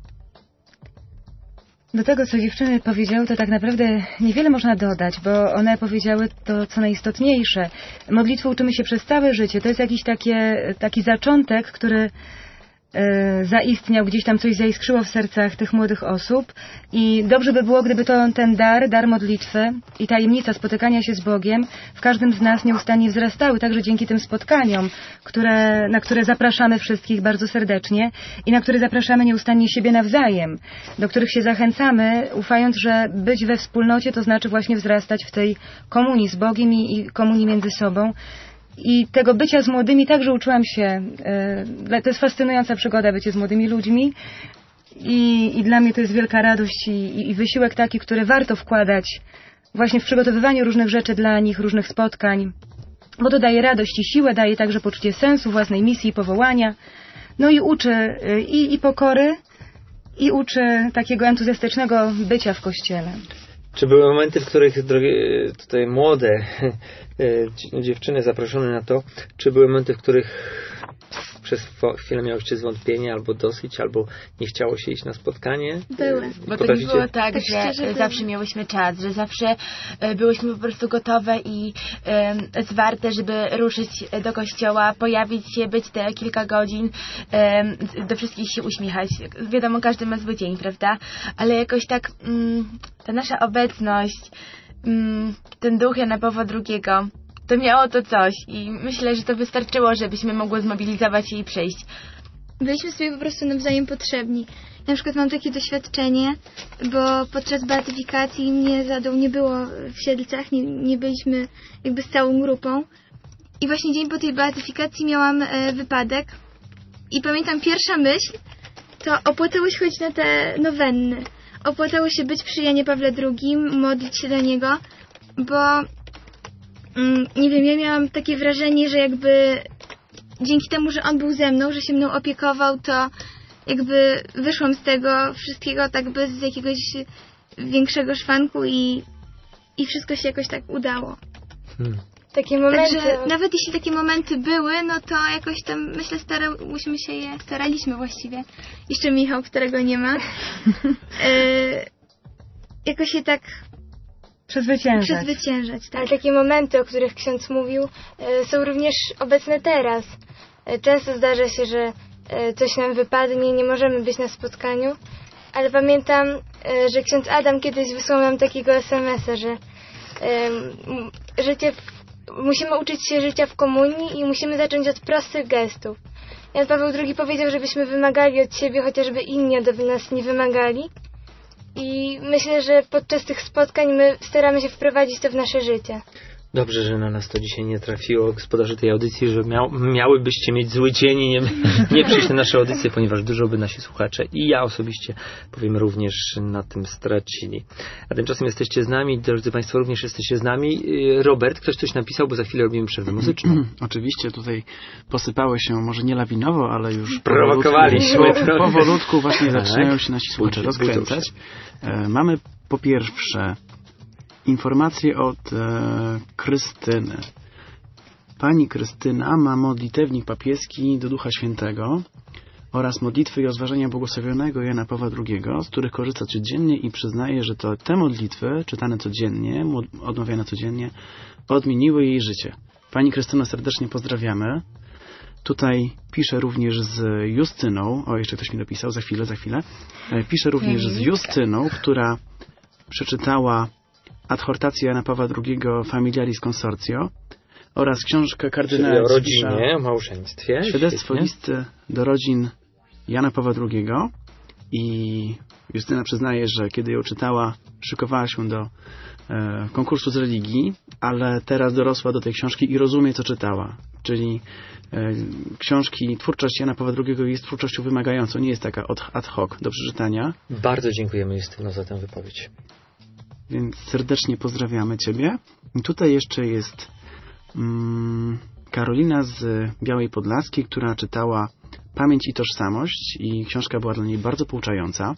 Do tego, co dziewczyny powiedziały, to tak naprawdę niewiele można dodać, bo one powiedziały to, co najistotniejsze. Modlitwy uczymy się przez całe życie. To jest jakiś takie, taki zaczątek, który e, zaistniał, gdzieś tam coś zaiskrzyło w sercach tych młodych osób i dobrze by było, gdyby to ten dar, dar modlitwy i tajemnica spotykania się z Bogiem w każdym z nas nieustannie wzrastały, także dzięki tym spotkaniom, które, na które zapraszamy wszystkich bardzo serdecznie i na które zapraszamy nieustannie siebie nawzajem, do których się zachęcamy, ufając, że być we wspólnocie to znaczy właśnie wzrastać w tej komunii z Bogiem i, i komunii między sobą. I tego bycia z młodymi także uczyłam się. To jest fascynująca przygoda, bycie z młodymi ludźmi. I, i dla mnie to jest wielka radość i, i wysiłek taki, który warto wkładać właśnie w przygotowywanie różnych rzeczy dla nich, różnych spotkań. Bo to daje radość i siłę, daje także poczucie sensu, własnej misji i powołania. No i uczy i, i pokory, i uczy takiego entuzjastycznego bycia w Kościele. Czy były momenty, w których drogie, tutaj młode dziewczyny zaproszone na to, czy były momenty, w których przez chwilę miałyście zwątpienie, albo dosyć, albo nie chciało się iść na spotkanie? Były. Bo to nie było tak, tak że szczerze zawsze były. miałyśmy czas, że zawsze e, byłyśmy po prostu gotowe i e, zwarte, żeby ruszyć do kościoła, pojawić się, być te kilka godzin, e, do wszystkich się uśmiechać. Wiadomo, każdy ma zły dzień, prawda? Ale jakoś tak mm, ta nasza obecność, mm, ten duch Jana Pawła drugiego, to miało to coś i myślę, że to wystarczyło, żebyśmy mogły zmobilizować się i przyjść. Byliśmy sobie po prostu nawzajem potrzebni. Na przykład mam takie doświadczenie, bo podczas beatyfikacji mnie zadał nie było w Siedlcach, nie, nie byliśmy jakby z całą grupą. I właśnie dzień po tej beatyfikacji miałam e, wypadek i pamiętam pierwsza myśl, to opłacało się chodzić na te nowenny. Opłacało się być przy Janie Pawle drugim, modlić się do niego, bo nie wiem, ja miałam takie wrażenie, że jakby dzięki temu, że on był ze mną, że się mną opiekował, to jakby wyszłam z tego wszystkiego tak bez jakiegoś większego szwanku i, i wszystko się jakoś tak udało. Hmm. Takie momenty... Także nawet jeśli takie momenty były, no to jakoś tam, myślę, starałyśmy się je, staraliśmy właściwie. Jeszcze Michał, którego nie ma. e, jakoś się tak Przezwyciężać. Przezwyciężać, tak. Ale takie momenty, o których ksiądz mówił, e, są również obecne teraz. E, często zdarza się, że e, coś nam wypadnie, nie możemy być na spotkaniu, ale pamiętam, e, że ksiądz Adam kiedyś wysłał nam takiego es em es a, że e, życie w, musimy uczyć się życia w komunii i musimy zacząć od prostych gestów. Jan Paweł drugi powiedział, żebyśmy wymagali od siebie, chociażby inni od nas nie wymagali. I myślę, że podczas tych spotkań my staramy się wprowadzić to w nasze życie. Dobrze, że na nas to dzisiaj nie trafiło, gospodarzy tej audycji, że miał, miałybyście mieć zły dzień i nie, nie przyjść na nasze audycje, ponieważ dużo by nasi słuchacze i ja osobiście, powiem, również na tym stracili. A tymczasem jesteście z nami, drodzy Państwo, również jesteście z nami. Robert, ktoś coś napisał, bo za chwilę robimy przerwę muzyczną. Oczywiście, tutaj posypały się, może nie lawinowo, ale już prowokowaliśmy. Powolutku, powolutku właśnie tak. zaczynają się nasi słuchacze rozkręcać. E, mamy po pierwsze informację od e, Krystyny. Pani Krystyna ma modlitewnik papieski do Ducha Świętego oraz modlitwy i rozważania błogosławionego Jana Pawła drugiego, z których korzysta codziennie i przyznaje, że to te modlitwy, czytane codziennie, odmawiane codziennie, odmieniły jej życie. Pani Krystyno, serdecznie pozdrawiamy. Tutaj piszę również z Justyną, o jeszcze ktoś mi dopisał, za chwilę, za chwilę. Piszę również z Justyną, która przeczytała adhortację Jana Pawła drugiego Familiaris Consortio oraz książkę kardynała o rodzinie, o małżeństwie. Świadectwo listy do rodzin Jana Pawła drugiego. I Justyna przyznaje, że kiedy ją czytała, szykowała się do e, konkursu z religii, ale teraz dorosła do tej książki i rozumie, co czytała. Czyli e, książki, twórczość Jana Pawła drugiego jest twórczością wymagającą, nie jest taka ad hoc do przeczytania. Bardzo dziękujemy, Justyno, za tę wypowiedź. Więc serdecznie pozdrawiamy Ciebie. I tutaj jeszcze jest mm, Karolina z Białej Podlaskiej, która czytała Pamięć i tożsamość i książka była dla niej bardzo pouczająca.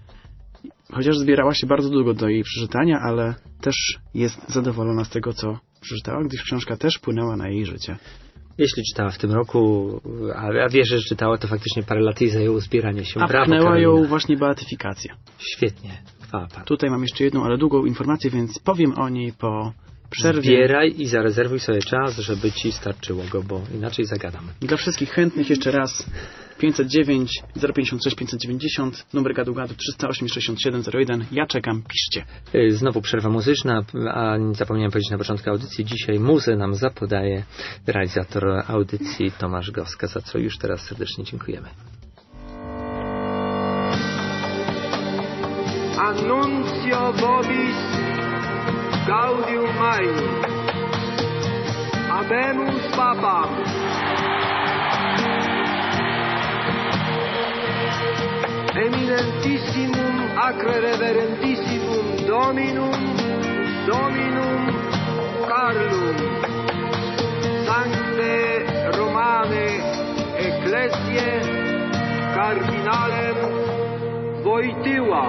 Chociaż zbierała się bardzo długo do jej przeczytania, ale też jest zadowolona z tego, co przeczytała, gdyż książka też wpłynęła na jej życie. Jeśli czytała w tym roku, a, a wierzę, że czytała, to faktycznie parę lat jej zajęło zbieranie się. A Brawo, wpchnęła Karolina. ją właśnie beatyfikacja. Świetnie. Chwała Panu. Tutaj mam jeszcze jedną, ale długą informację, więc powiem o niej po przerwie. Zbieraj i zarezerwuj sobie czas, żeby Ci starczyło go, bo inaczej zagadamy. Dla wszystkich chętnych jeszcze raz pięćset dziewięć zero pięćdziesiąt sześć pięćset dziewięćdziesiąt, numer gadu gadu trzysta osiem sześćdziesiąt siedem zero jeden. Ja czekam, piszcie. Znowu przerwa muzyczna, a zapomniałem powiedzieć na początku audycji, dzisiaj muzę nam zapodaje realizator audycji Tomasz Gowska, za co już teraz serdecznie dziękujemy. Annuncio vobis Gaudium Maini. Habemus Papam. Eminentissimum acre reverentissimum Dominum Dominum Carlum Sancte Romane Ecclesiae Cardinalem Wojtyła.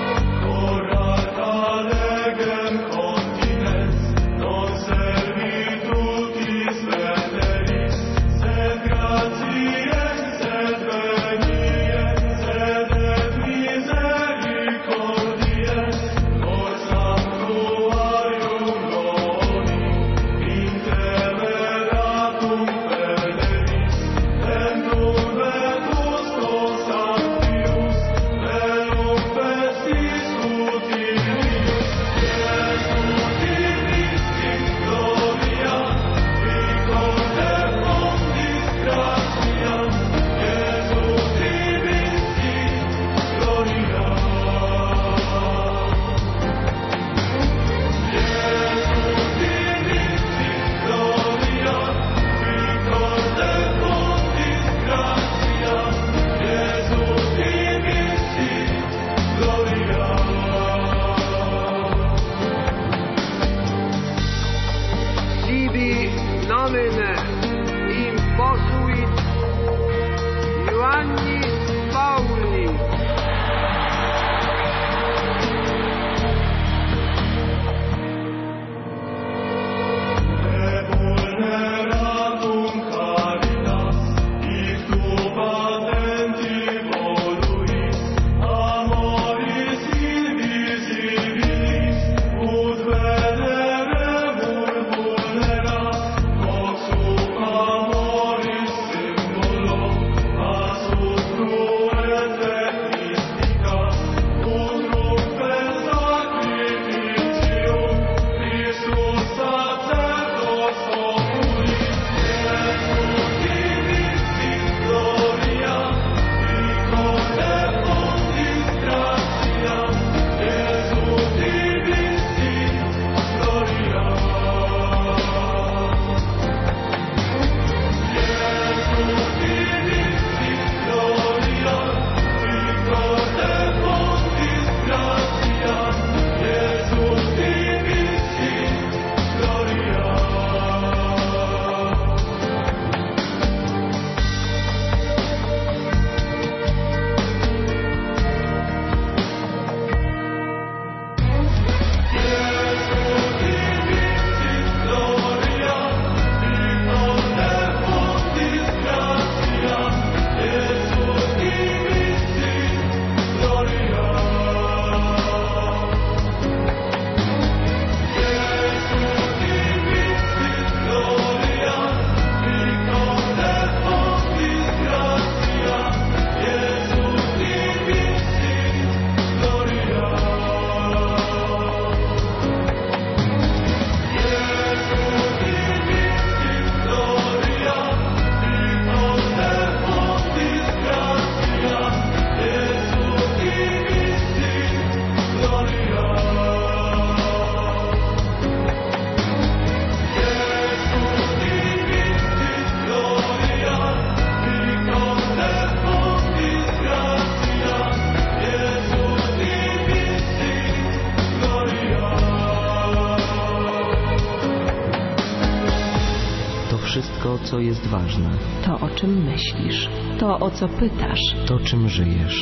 wszystko, co jest ważne. To, o czym myślisz. To, o co pytasz. To, czym żyjesz.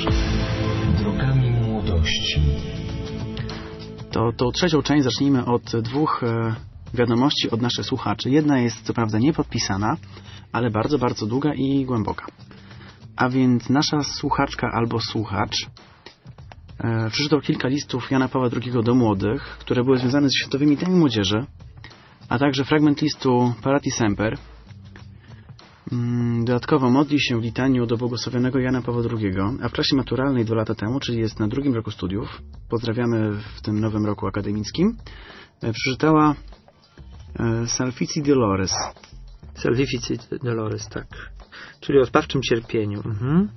Drogami młodości. To tą trzecią część zacznijmy od dwóch e, wiadomości od naszych słuchaczy. Jedna jest co prawda niepodpisana, ale bardzo, bardzo długa i głęboka. A więc nasza słuchaczka albo słuchacz e, przeczytał kilka listów Jana Pawła drugiego do młodych, które były związane z Światowymi Dniami Młodzieży, a także fragment listu Parati Semper. Dodatkowo modli się w litaniu do błogosławionego Jana Pawła drugiego, a w klasie maturalnej dwa lata temu, czyli jest na drugim roku studiów, pozdrawiamy w tym nowym roku akademickim, przeczytała Salvifici Dolores. Salvifici Dolores, tak. Czyli o zbawczym cierpieniu. Mhm.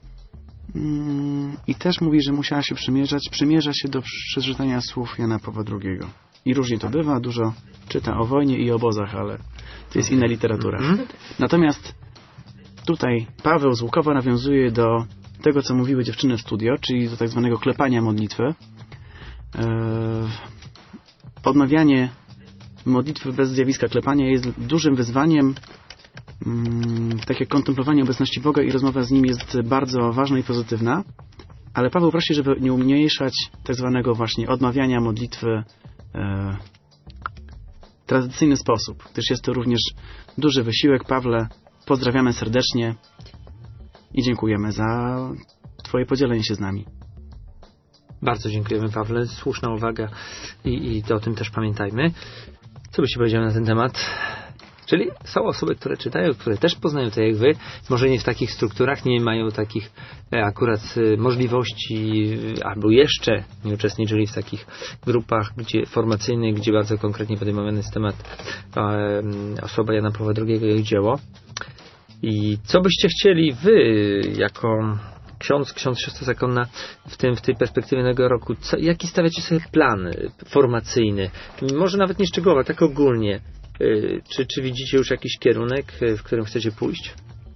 I też mówi, że musiała się przymierzać, przymierza się do przeczytania słów Jana Pawła drugiego. I różnie to bywa, dużo czyta o wojnie i obozach, ale to jest inna literatura. Natomiast tutaj Paweł z Łukowa nawiązuje do tego, co mówiły dziewczyny w studio, czyli do tak zwanego klepania modlitwy. Eee, odmawianie modlitwy bez zjawiska klepania jest dużym wyzwaniem. Mm, tak jak kontemplowanie obecności Boga i rozmowa z Nim jest bardzo ważna i pozytywna, ale Paweł prosi, żeby nie umniejszać tak zwanego właśnie odmawiania modlitwy e, tradycyjny sposób, gdyż jest to również duży wysiłek. Pawle, pozdrawiamy serdecznie i dziękujemy za Twoje podzielenie się z nami. Bardzo dziękujemy, Pawle. Słuszna uwaga i, i to o tym też pamiętajmy. Co byście powiedzieli na ten temat? Czyli są osoby, które czytają, które też poznają tak jak wy, może nie w takich strukturach, nie mają takich e, akurat e, możliwości, e, albo jeszcze nie uczestniczyli w takich grupach gdzie, formacyjnych, gdzie bardzo konkretnie podejmowany jest temat e, osoba Jana Pawła drugiego i ich dzieło. I co byście chcieli wy, jako ksiądz, ksiądz, siostra zakonna, w tym, w tej perspektywie nowego roku, co, jaki stawiacie sobie plan formacyjny? Może nawet nie szczegółowo, tak ogólnie. Czy, czy widzicie już jakiś kierunek, w którym chcecie pójść?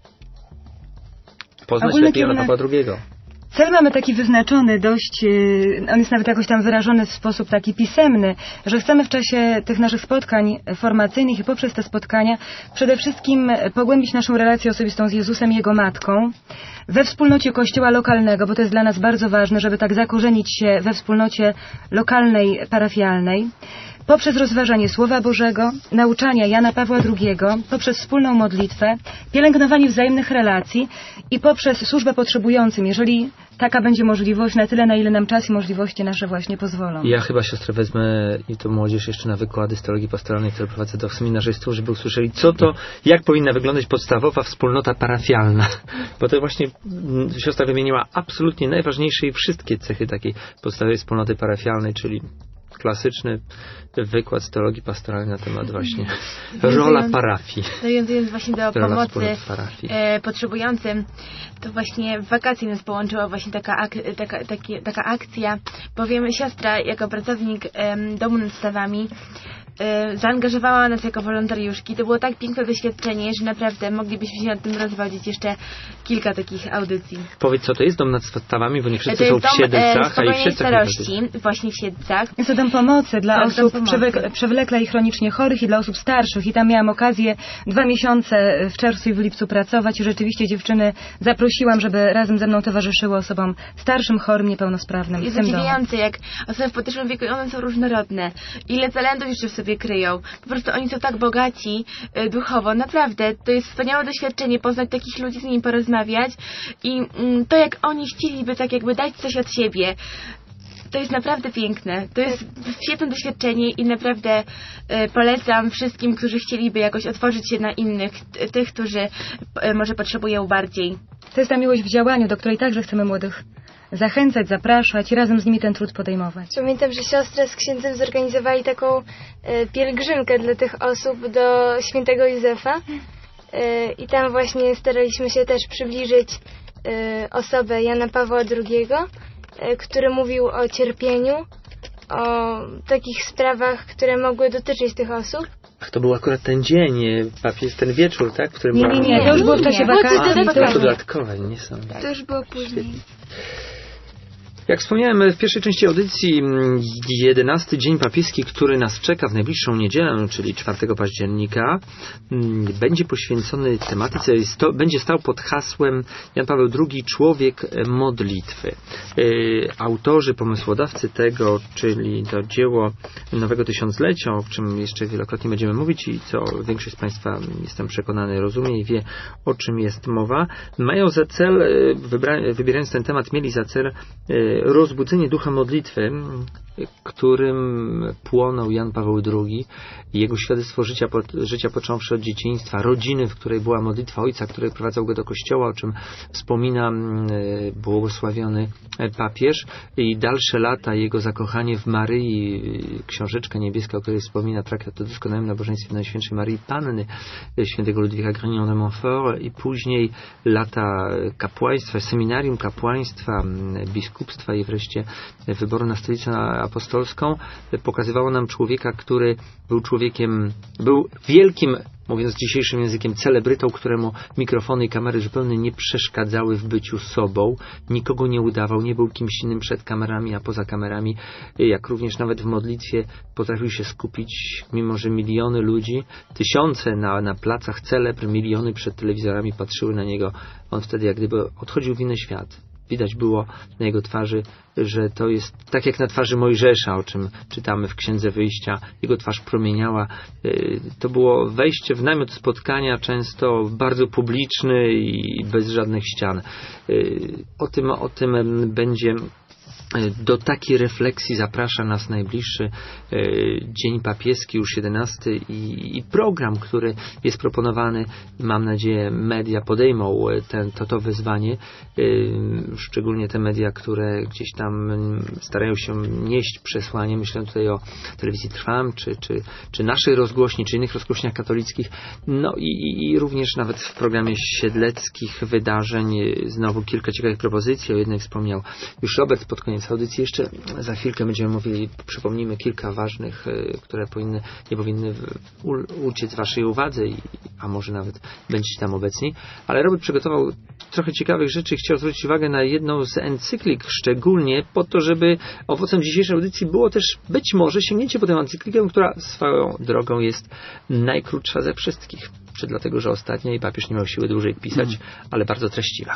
Poznać Ogólny lepiej Jana kierunek... Pawła drugiego. Cel mamy taki wyznaczony, dość, on jest nawet jakoś tam wyrażony w sposób taki pisemny, że chcemy w czasie tych naszych spotkań formacyjnych i poprzez te spotkania przede wszystkim pogłębić naszą relację osobistą z Jezusem i Jego Matką we wspólnocie Kościoła lokalnego, bo to jest dla nas bardzo ważne, żeby tak zakorzenić się we wspólnocie lokalnej, parafialnej. Poprzez rozważanie Słowa Bożego, nauczania Jana Pawła drugiego, poprzez wspólną modlitwę, pielęgnowanie wzajemnych relacji i poprzez służbę potrzebującym, jeżeli taka będzie możliwość, na tyle, na ile nam czas i możliwości nasze właśnie pozwolą. Ja chyba, siostrę, wezmę i to młodzież jeszcze na wykłady z teologii pastoralnej, które prowadzę do seminarzystów, żeby usłyszeli, co to, jak powinna wyglądać podstawowa wspólnota parafialna. Bo to właśnie siostra wymieniła absolutnie najważniejsze i wszystkie cechy takiej podstawowej wspólnoty parafialnej, czyli klasyczny wykład z teologii pastoralnej na temat właśnie rola parafii. Nawiązując właśnie do rola pomocy e, potrzebującym, to właśnie w wakacje nas połączyła właśnie taka, ak- taka, taki, taka akcja, bowiem siostra jako pracownik e, domu nad stawami e, zaangażowała nas jako wolontariuszki. To było tak piękne doświadczenie, że naprawdę moglibyśmy się nad tym rozwodzić jeszcze kilka takich audycji. Powiedz, co to jest dom nad stawami, bo nie wszyscy są w Siedlcach, e, a i wszyscy starości, właśnie w Siedlcach. Jest to dom pomocy dla tak, osób pomocy. Przewlekle, przewlekle i chronicznie chorych i dla osób starszych. I tam miałam okazję dwa miesiące w czerwcu i w lipcu pracować i rzeczywiście dziewczyny zaprosiłam, żeby razem ze mną towarzyszyły osobom starszym, chorym, niepełnosprawnym. Jest zadziwiające, jak osoby w podeszłym wieku, one są różnorodne. Ile talentów jeszcze w sobie kryją. Po prostu oni są tak bogaci y, duchowo. Naprawdę, to jest wspaniałe doświadczenie poznać takich ludzi, z nimi porozmawiać i mm, to, jak oni chcieliby tak jakby dać coś od siebie. To jest naprawdę piękne. To jest świetne doświadczenie i naprawdę e, polecam wszystkim, którzy chcieliby jakoś otworzyć się na innych, t- tych, którzy e, może potrzebują bardziej. To jest ta miłość w działaniu, do której także chcemy młodych zachęcać, zapraszać i razem z nimi ten trud podejmować. Pamiętam, że siostra z księdzem zorganizowali taką e, pielgrzymkę dla tych osób do świętego Józefa e, i tam właśnie staraliśmy się też przybliżyć e, osobę Jana Pawła drugiego, który mówił o cierpieniu, o takich sprawach, które mogły dotyczyć tych osób. Ach, to był akurat ten dzień, papier, ten wieczór, tak? W którym nie, nie, nie, to już było w czasie wakacji. A, to już dodatkowe, nie są. To już było później. Jak wspomniałem w pierwszej części audycji, jedenasty dzień papieski, który nas czeka w najbliższą niedzielę, czyli czwartego października, będzie poświęcony tematyce, sto, będzie stał pod hasłem Jan Paweł drugi, człowiek modlitwy. Yy, autorzy, pomysłodawcy tego, czyli to dzieło Nowego Tysiąclecia, o czym jeszcze wielokrotnie będziemy mówić i co większość z Państwa, jestem przekonany, rozumie i wie, o czym jest mowa, mają za cel, wybra- wybierając ten temat, mieli za cel yy, rozbudzenie ducha modlitwy, którym płonął Jan Paweł drugi i jego świadectwo życia, życia począwszy od dzieciństwa, rodziny, w której była modlitwa ojca, który prowadzał go do kościoła, o czym wspomina błogosławiony papież, i dalsze lata jego zakochanie w Maryi, książeczka niebieska, o której wspomina traktat o doskonałym nabożeństwie Najświętszej Maryi Panny świętego Ludwika Grignon de Montfort, i później lata kapłaństwa, seminarium kapłaństwa, biskupstwa i wreszcie wyboru na stolicę apostolską pokazywało nam człowieka, który był człowiekiem, był wielkim, mówiąc dzisiejszym językiem, celebrytą, któremu mikrofony i kamery zupełnie nie przeszkadzały w byciu sobą, nikogo nie udawał, nie był kimś innym przed kamerami, a poza kamerami, jak również nawet w modlitwie potrafił się skupić, mimo że miliony ludzi, tysiące na, na placach celebr, miliony przed telewizorami patrzyły na niego, on wtedy jak gdyby odchodził w inny świat. Widać było na jego twarzy, że to jest tak jak na twarzy Mojżesza, o czym czytamy w Księdze Wyjścia. Jego twarz promieniała. To było wejście w namiot spotkania, często bardzo publiczny i bez żadnych ścian. O tym, o tym będzie... Do takiej refleksji zaprasza nas najbliższy e, Dzień Papieski, już jedenasty, i, i program, który jest proponowany. Mam nadzieję, media podejmą ten, to, to wyzwanie, e, szczególnie te media, które gdzieś tam starają się nieść przesłanie. Myślę tutaj o Telewizji Trwam, czy, czy, czy naszej rozgłośni, czy innych rozgłośniach katolickich. No i, i również nawet w programie Siedleckich Wydarzeń znowu kilka ciekawych propozycji. O jednej wspomniał już Robert pod koniec audycji. Jeszcze za chwilkę będziemy mówili, przypomnimy kilka ważnych, które powinny, nie powinny uciec waszej uwadze, i, a może nawet będziecie tam obecni. Ale Robert przygotował trochę ciekawych rzeczy i chciał zwrócić uwagę na jedną z encyklik, szczególnie po to, żeby owocem dzisiejszej audycji było też być może sięgnięcie po tę encyklikę, która swoją drogą jest najkrótsza ze wszystkich. Czy dlatego, że ostatnia i papież nie miał siły dłużej pisać, mm. ale bardzo treściwa.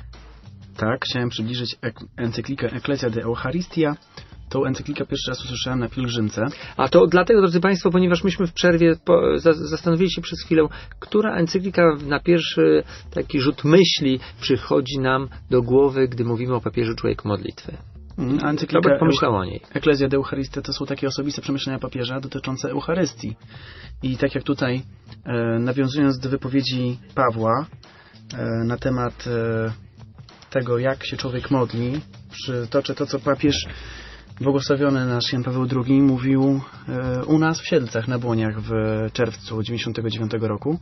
Tak, chciałem przybliżyć ek- encyklikę Ecclesia de Eucharistia. Tą encyklikę pierwszy raz usłyszałem na pielgrzymce. A to dlatego, drodzy Państwo, ponieważ myśmy w przerwie po, za, zastanowili się przez chwilę, która encyklikę na pierwszy taki rzut myśli przychodzi nam do głowy, gdy mówimy o papieżu człowieku modlitwy. Mm, encyklikę Robert pomyślał o niej. Ecclesia de Eucharistia to są takie osobiste przemyślenia papieża dotyczące Eucharystii. I tak jak tutaj, e, nawiązując do wypowiedzi Pawła e, na temat e, tego, jak się człowiek modli, przytoczę to, co papież błogosławiony nasz Jan Paweł drugi mówił e, u nas w Siedlcach na Błoniach w czerwcu dziewięćdziesiątego dziewiątego roku.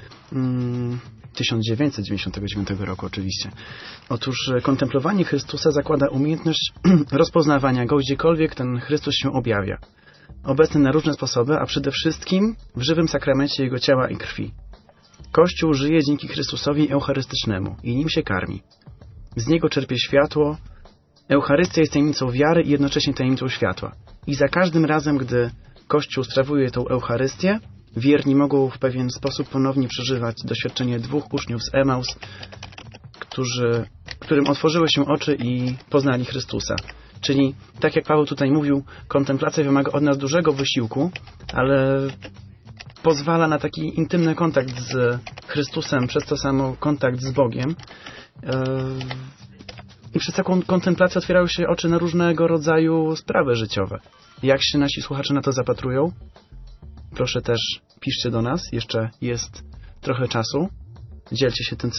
Mm, tysiąc dziewięćset dziewięćdziesiątego dziewiątego roku oczywiście. Otóż kontemplowanie Chrystusa zakłada umiejętność rozpoznawania go, gdziekolwiek ten Chrystus się objawia. Obecny na różne sposoby, a przede wszystkim w żywym sakramencie Jego ciała i krwi. Kościół żyje dzięki Chrystusowi eucharystycznemu i nim się karmi. Z niego czerpie światło. Eucharystia jest tajemnicą wiary i jednocześnie tajemnicą światła. I za każdym razem, gdy Kościół sprawuje tą Eucharystię, wierni mogą w pewien sposób ponownie przeżywać doświadczenie dwóch uczniów z Emaus, którzy, którym otworzyły się oczy i poznali Chrystusa. Czyli, tak jak Paweł tutaj mówił, kontemplacja wymaga od nas dużego wysiłku, ale pozwala na taki intymny kontakt z Chrystusem, przez to samo kontakt z Bogiem. I przez taką kontemplację otwierają się oczy na różnego rodzaju sprawy życiowe. Jak się nasi słuchacze na to zapatrują? Proszę też piszcie do nas, jeszcze jest trochę czasu. Dzielcie się tym, co...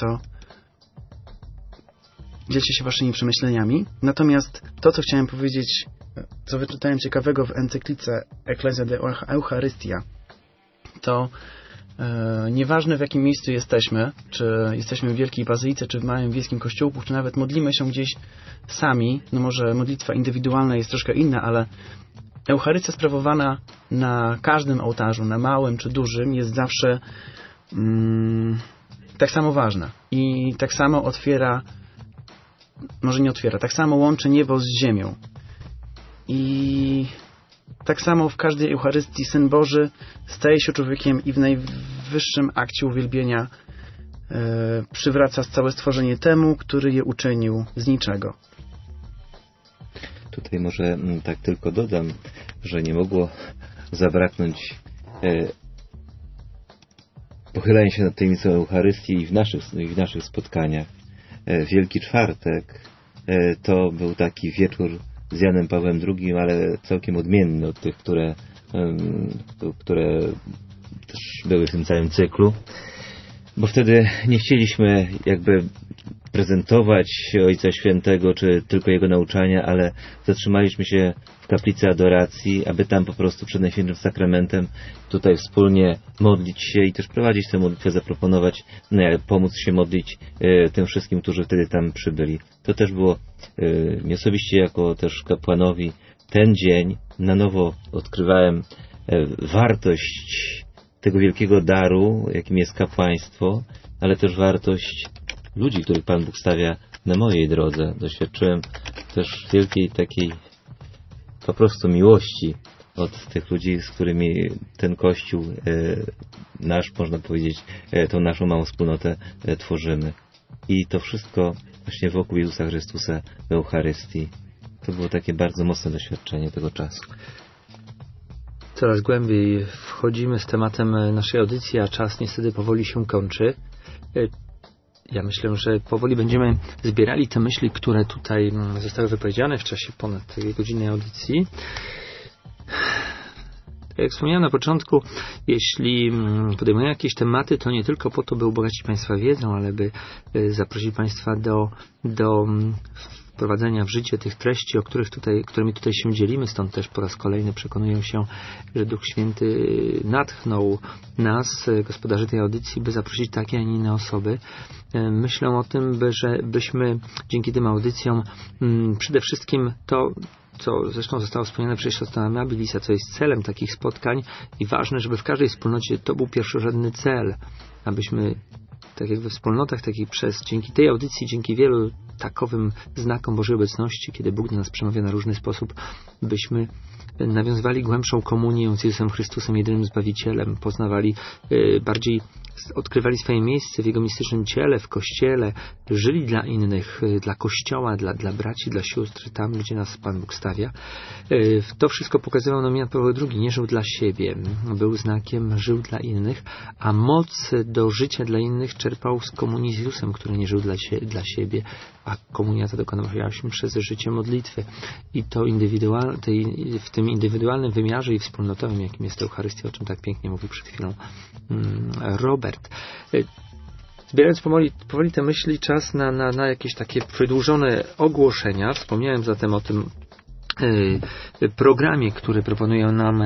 Dzielcie się waszymi przemyśleniami. Natomiast to, co chciałem powiedzieć, co wyczytałem ciekawego w encyklice Ecclesia de Eucharistia, to e, nieważne w jakim miejscu jesteśmy, czy jesteśmy w wielkiej bazylice, czy w małym wiejskim kościółku, czy nawet modlimy się gdzieś sami, no może modlitwa indywidualna jest troszkę inna, ale Eucharystia sprawowana na każdym ołtarzu, na małym czy dużym, jest zawsze mm, tak samo ważna. I tak samo otwiera, może nie otwiera, tak samo łączy niebo z ziemią. I tak samo w każdej Eucharystii Syn Boży staje się człowiekiem i w najwyższym akcie uwielbienia e, przywraca całe stworzenie temu, który je uczynił z niczego. Tutaj może tak tylko dodam, że nie mogło zabraknąć e, pochylania się nad tajemnicą Eucharystii i w naszych, i w naszych spotkaniach. E, Wielki Czwartek to był taki wieczór z Janem Pawłem drugim, ale całkiem odmienny od tych, które, które też były w tym całym cyklu. Bo wtedy nie chcieliśmy jakby prezentować Ojca Świętego, czy tylko Jego nauczania, ale zatrzymaliśmy się w kaplicy adoracji, aby tam po prostu przed Najświętszym Sakramentem tutaj wspólnie modlić się i też prowadzić tę modlitwę, zaproponować, no, pomóc się modlić e, tym wszystkim, którzy wtedy tam przybyli. To też było e, mi osobiście jako też kapłanowi ten dzień na nowo odkrywałem e, wartość tego wielkiego daru, jakim jest kapłaństwo, ale też wartość ludzi, których Pan Bóg stawia na mojej drodze. Doświadczyłem też wielkiej takiej po prostu miłości od tych ludzi, z którymi ten Kościół e, nasz, można powiedzieć, e, tą naszą małą wspólnotę e, tworzymy. I to wszystko właśnie wokół Jezusa Chrystusa w Eucharystii. To było takie bardzo mocne doświadczenie tego czasu. Coraz głębiej wchodzimy z tematem naszej audycji, a czas niestety powoli się kończy. Ja myślę, że powoli będziemy zbierali te myśli, które tutaj zostały wypowiedziane w czasie ponad tej godzinnej audycji. Jak wspomniałem na początku, jeśli podejmujemy jakieś tematy, to nie tylko po to, by ubogacić Państwa wiedzą, ale by zaprosić Państwa do, do wprowadzenia w życie tych treści, o których tutaj, którymi tutaj się dzielimy. Stąd też po raz kolejny przekonuję się, że Duch Święty natchnął nas, gospodarzy tej audycji, by zaprosić takie, a nie inne osoby. Myślę o tym, by, że byśmy dzięki tym audycjom przede wszystkim to, co zresztą zostało wspomniane przez siostrę Amabilisa, co jest celem takich spotkań i ważne, żeby w każdej wspólnocie to był pierwszorzędny cel, abyśmy tak jak we wspólnotach, tak i przez, dzięki tej audycji, dzięki wielu takowym znakom Bożej obecności, kiedy Bóg do nas przemawia na różny sposób, byśmy nawiązywali głębszą komunię z Jezusem Chrystusem, jedynym Zbawicielem, poznawali y, bardziej, odkrywali swoje miejsce w Jego mistycznym ciele, w Kościele, żyli dla innych, y, dla Kościoła, dla, dla braci, dla sióstr, tam, gdzie nas Pan Bóg stawia. Y, to wszystko pokazywał nam Jan Paweł drugi. Nie żył dla siebie, był znakiem, żył dla innych, a moc do życia dla innych czerpał z komunii z Jezusem, który nie żył dla, sie, dla siebie, a komunia ta dokonywała się przez życie modlitwy. I to indywidual, tej, w tym indywidualnym wymiarze i wspólnotowym, jakim jest Eucharystia, o czym tak pięknie mówił przed chwilą Robert. Zbierając powoli, powoli te myśli, czas na, na, na jakieś takie przedłużone ogłoszenia. Wspomniałem zatem o tym programie, który proponuje nam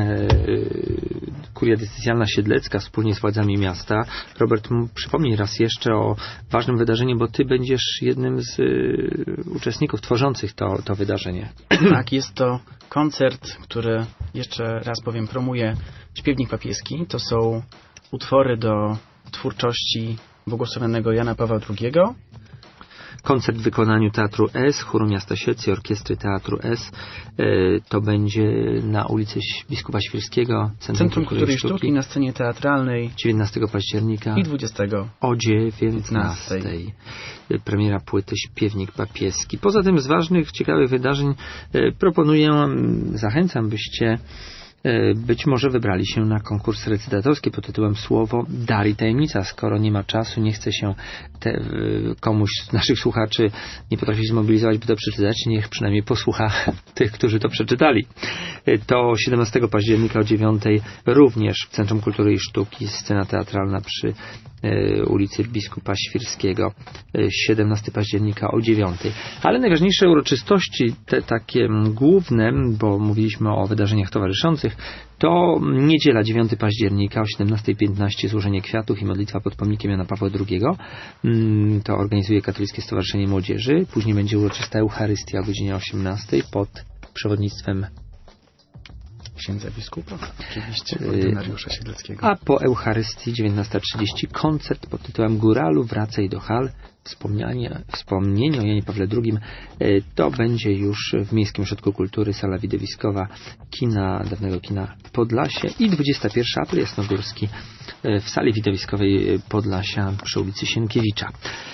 Kuria Diecezjalna Siedlecka wspólnie z władzami miasta. Robert, przypomnij raz jeszcze o ważnym wydarzeniu, bo Ty będziesz jednym z uczestników tworzących to, to wydarzenie. Tak, jest to koncert, który, jeszcze raz powiem, promuje Śpiewnik Papieski. To są utwory do twórczości błogosławionego Jana Pawła drugiego. Koncert w wykonaniu Teatru S, Chóru Miasta Siedlec i Orkiestry Teatru S. To będzie na ulicy Biskupa Świrskiego, Centrum, Centrum Kultury i Sztuki, Sztuki na scenie teatralnej dziewiętnastego października i dwudziestego o dziewiętnastej. Premiera płyty Śpiewnik Papieski. Poza tym z ważnych, ciekawych wydarzeń proponuję, zachęcam, byście być może wybrali się na konkurs recytatorski pod tytułem Słowo, Dar i Tajemnica. Skoro nie ma czasu, nie chce się te, komuś z naszych słuchaczy nie potrafi zmobilizować, by to przeczytać, niech przynajmniej posłucha tych, którzy to przeczytali. To siedemnastego października o dziewiątej również w Centrum Kultury i Sztuki, scena teatralna przy ulicy Biskupa Świrskiego, siedemnastego października o dziewiątej. Ale najważniejsze uroczystości, te takie główne, bo mówiliśmy o wydarzeniach towarzyszących, to niedziela dziewiątego października o siedemnasta piętnaście złożenie kwiatów i modlitwa pod pomnikiem Jana Pawła drugiego. To organizuje Katolickie Stowarzyszenie Młodzieży. Później będzie uroczysta Eucharystia o godzinie osiemnastej pod przewodnictwem księdza biskupa, oczywiście, ordynariusza siedleckiego. A po Eucharystii dziewiętnasta trzydzieści koncert pod tytułem Góralu, wracaj do hal. Wspomnienie, wspomnienie o Janie Pawle drugim. To będzie już w Miejskim Ośrodku Kultury, sala widowiskowa kina, dawnego kina Podlasie i dwudziestego pierwszego apel jasnogórski w sali widowiskowej Podlasia przy ulicy Sienkiewicza.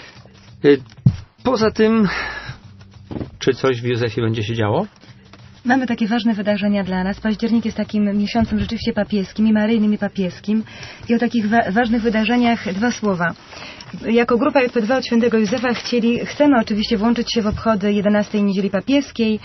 Poza tym, czy coś w Józefie będzie się działo? Mamy takie ważne wydarzenia dla nas. Październik jest takim miesiącem rzeczywiście papieskim i maryjnym i papieskim. I o takich wa- ważnych wydarzeniach dwa słowa. jako grupa J P dwa od Świętego Józefa chcieli, chcemy oczywiście włączyć się w obchody jedenastej Niedzieli Papieskiej.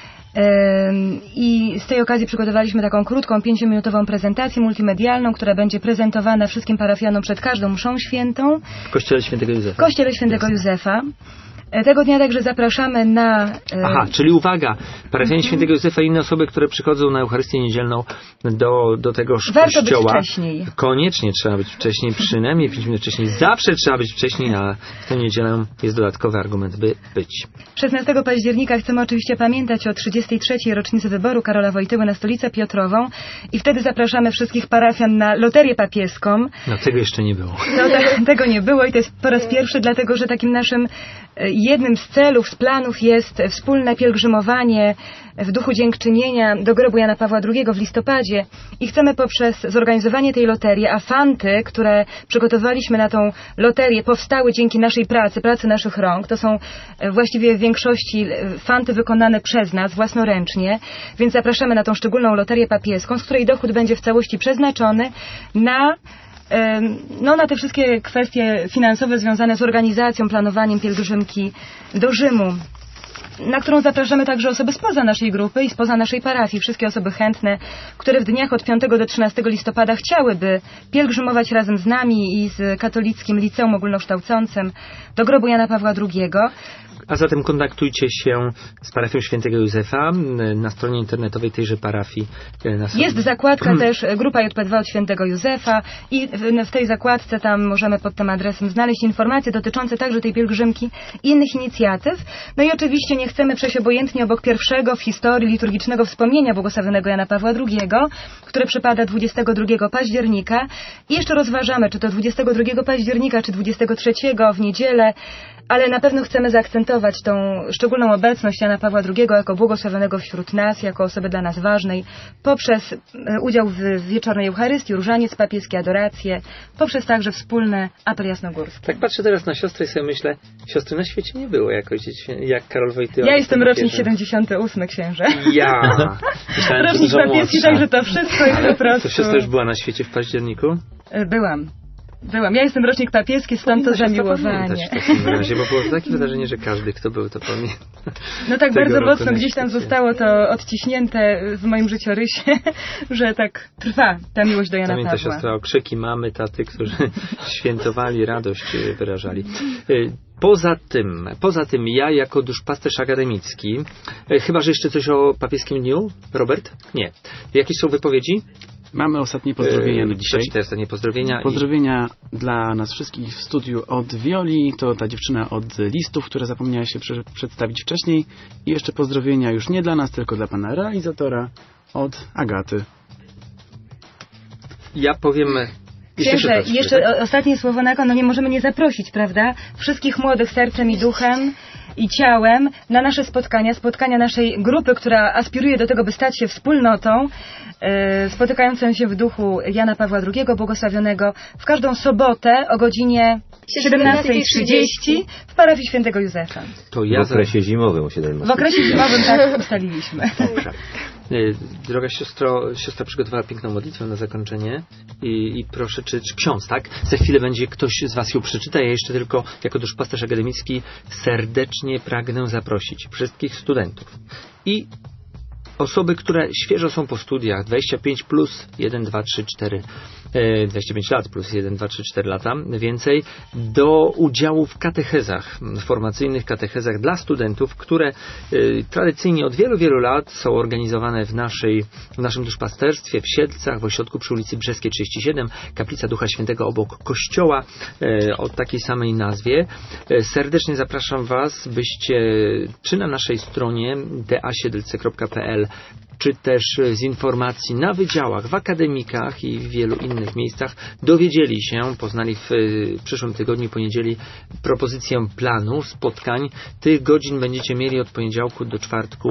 I z tej okazji przygotowaliśmy taką krótką, pięciominutową prezentację multimedialną, która będzie prezentowana wszystkim parafianom przed każdą mszą świętą. W Kościele Świętego Józefa. W Kościele Świętego Józefa. Tego dnia także zapraszamy na... Aha, czyli uwaga, parafianie Świętego Józefa i inne osoby, które przychodzą na Eucharystię Niedzielną do, do tegoż Warto kościoła. Być wcześniej. Koniecznie trzeba być wcześniej, przynajmniej pięć minut wcześniej. Zawsze trzeba być wcześniej, a w tę niedzielę jest dodatkowy argument, by być. szesnastego października chcemy oczywiście pamiętać o trzydziestej trzeciej rocznicy wyboru Karola Wojtyły na Stolicę Piotrową i wtedy zapraszamy wszystkich parafian na loterię papieską. No tego jeszcze nie było. No, te, tego nie było i to jest po raz pierwszy, dlatego że takim naszym jednym z celów, z planów jest wspólne pielgrzymowanie w duchu dziękczynienia do grobu Jana Pawła drugiego w listopadzie i chcemy poprzez zorganizowanie tej loterii, a fanty, które przygotowaliśmy na tą loterię, powstały dzięki naszej pracy, pracy naszych rąk. To są właściwie w większości fanty wykonane przez nas własnoręcznie, więc zapraszamy na tą szczególną loterię papieską, z której dochód będzie w całości przeznaczony na no, na te wszystkie kwestie finansowe związane z organizacją, planowaniem pielgrzymki do Rzymu, na którą zapraszamy także osoby spoza naszej grupy i spoza naszej parafii. Wszystkie osoby chętne, które w dniach od piątego do trzynastego listopada chciałyby pielgrzymować razem z nami i z katolickim liceum ogólnokształcącym do grobu Jana Pawła drugiego. A zatem kontaktujcie się z parafią Świętego Józefa na stronie internetowej tejże parafii. Na Jest zakładka też Grupa J P dwa od Świętego Józefa i w tej zakładce tam możemy pod tym adresem znaleźć informacje dotyczące także tej pielgrzymki i innych inicjatyw. No i oczywiście nie chcemy przejść obojętnie obok pierwszego w historii liturgicznego wspomnienia błogosławionego Jana Pawła drugiego, które przypada dwudziestego drugiego października. I jeszcze rozważamy, czy to dwudziestego drugiego października, czy dwudziestego trzeciego w niedzielę, ale na pewno chcemy zaakcentować tą szczególną obecność Jana Pawła drugiego jako błogosławionego wśród nas, jako osoby dla nas ważnej, poprzez udział w wieczornej Eucharystii, różaniec papieski, adorację, poprzez także wspólny apel jasnogórski. Tak patrzę teraz na siostrę i sobie myślę, siostry na świecie nie było jak ojciec, jak Karol Wojtyła. Ja jestem rocznik siedemdziesiąty ósmy, księże. Ja! Myślałem, rocznik papieski, także to wszystko jest po prostu... To siostra już była na świecie w październiku? Byłam. Byłam. Ja jestem rocznik papieski, stąd to zamiłowanie. W takim razie, bo było takie wydarzenie, że każdy, kto był, to pamięta. No tak bardzo mocno gdzieś tam zostało to odciśnięte w moim życiorysie, że tak trwa ta miłość do Jana Pamięta Pawła. siostra okrzyki mamy, taty, którzy świętowali, radość wyrażali. Poza tym, poza tym ja jako duszpasterz akademicki, chyba że jeszcze coś o papieskim dniu, Robert? Nie. Jakieś są wypowiedzi? Mamy ostatnie pozdrowienia na dzisiaj. Te ostatnie pozdrowienia. Pozdrowienia i... dla nas wszystkich w studiu od Wioli, to ta dziewczyna od listów, która zapomniała się przy, przedstawić wcześniej. I jeszcze pozdrowienia już nie dla nas, tylko dla pana realizatora od Agaty. Ja powiem... Księże, jeszcze, jeszcze ostatnie słowo na koniec, no nie możemy nie zaprosić, prawda? Wszystkich młodych sercem i duchem i ciałem na nasze spotkania, spotkania naszej grupy, która aspiruje do tego, by stać się wspólnotą, yy, spotykającą się w duchu Jana Pawła drugiego, błogosławionego, w każdą sobotę o godzinie siedemnastej trzydzieści w parafii Świętego Józefa. To ja w okresie zimowym o siedemnastej. W okresie zimowym tak ustaliliśmy. Dobrze. Droga siostro, siostra przygotowała piękną modlitwę na zakończenie i, i proszę, czy, czy ksiądz, tak? Za chwilę będzie ktoś z was ją przeczyta. Ja jeszcze tylko jako duszpasterz akademicki serdecznie pragnę zaprosić wszystkich studentów i osoby, które świeżo są po studiach, dwadzieścia pięć plus jeden, dwa, trzy, cztery, dwadzieścia pięć lat plus jeden, dwa, trzy, cztery lata, więcej, do udziału w katechezach, formacyjnych katechezach dla studentów, które y, tradycyjnie od wielu, wielu lat są organizowane w, naszej, w naszym duszpasterstwie, w Siedlcach, w ośrodku przy ulicy Brzeskiej trzydzieści siedem, Kaplica Ducha Świętego obok kościoła y, o takiej samej nazwie. Y, serdecznie zapraszam was, byście czy na naszej stronie d a siedlce kropka p l czy też z informacji na wydziałach, w akademikach i w wielu innych miejscach dowiedzieli się, poznali w przyszłym tygodniu, poniedzieli, propozycję planu spotkań. Tych godzin będziecie mieli od poniedziałku do czwartku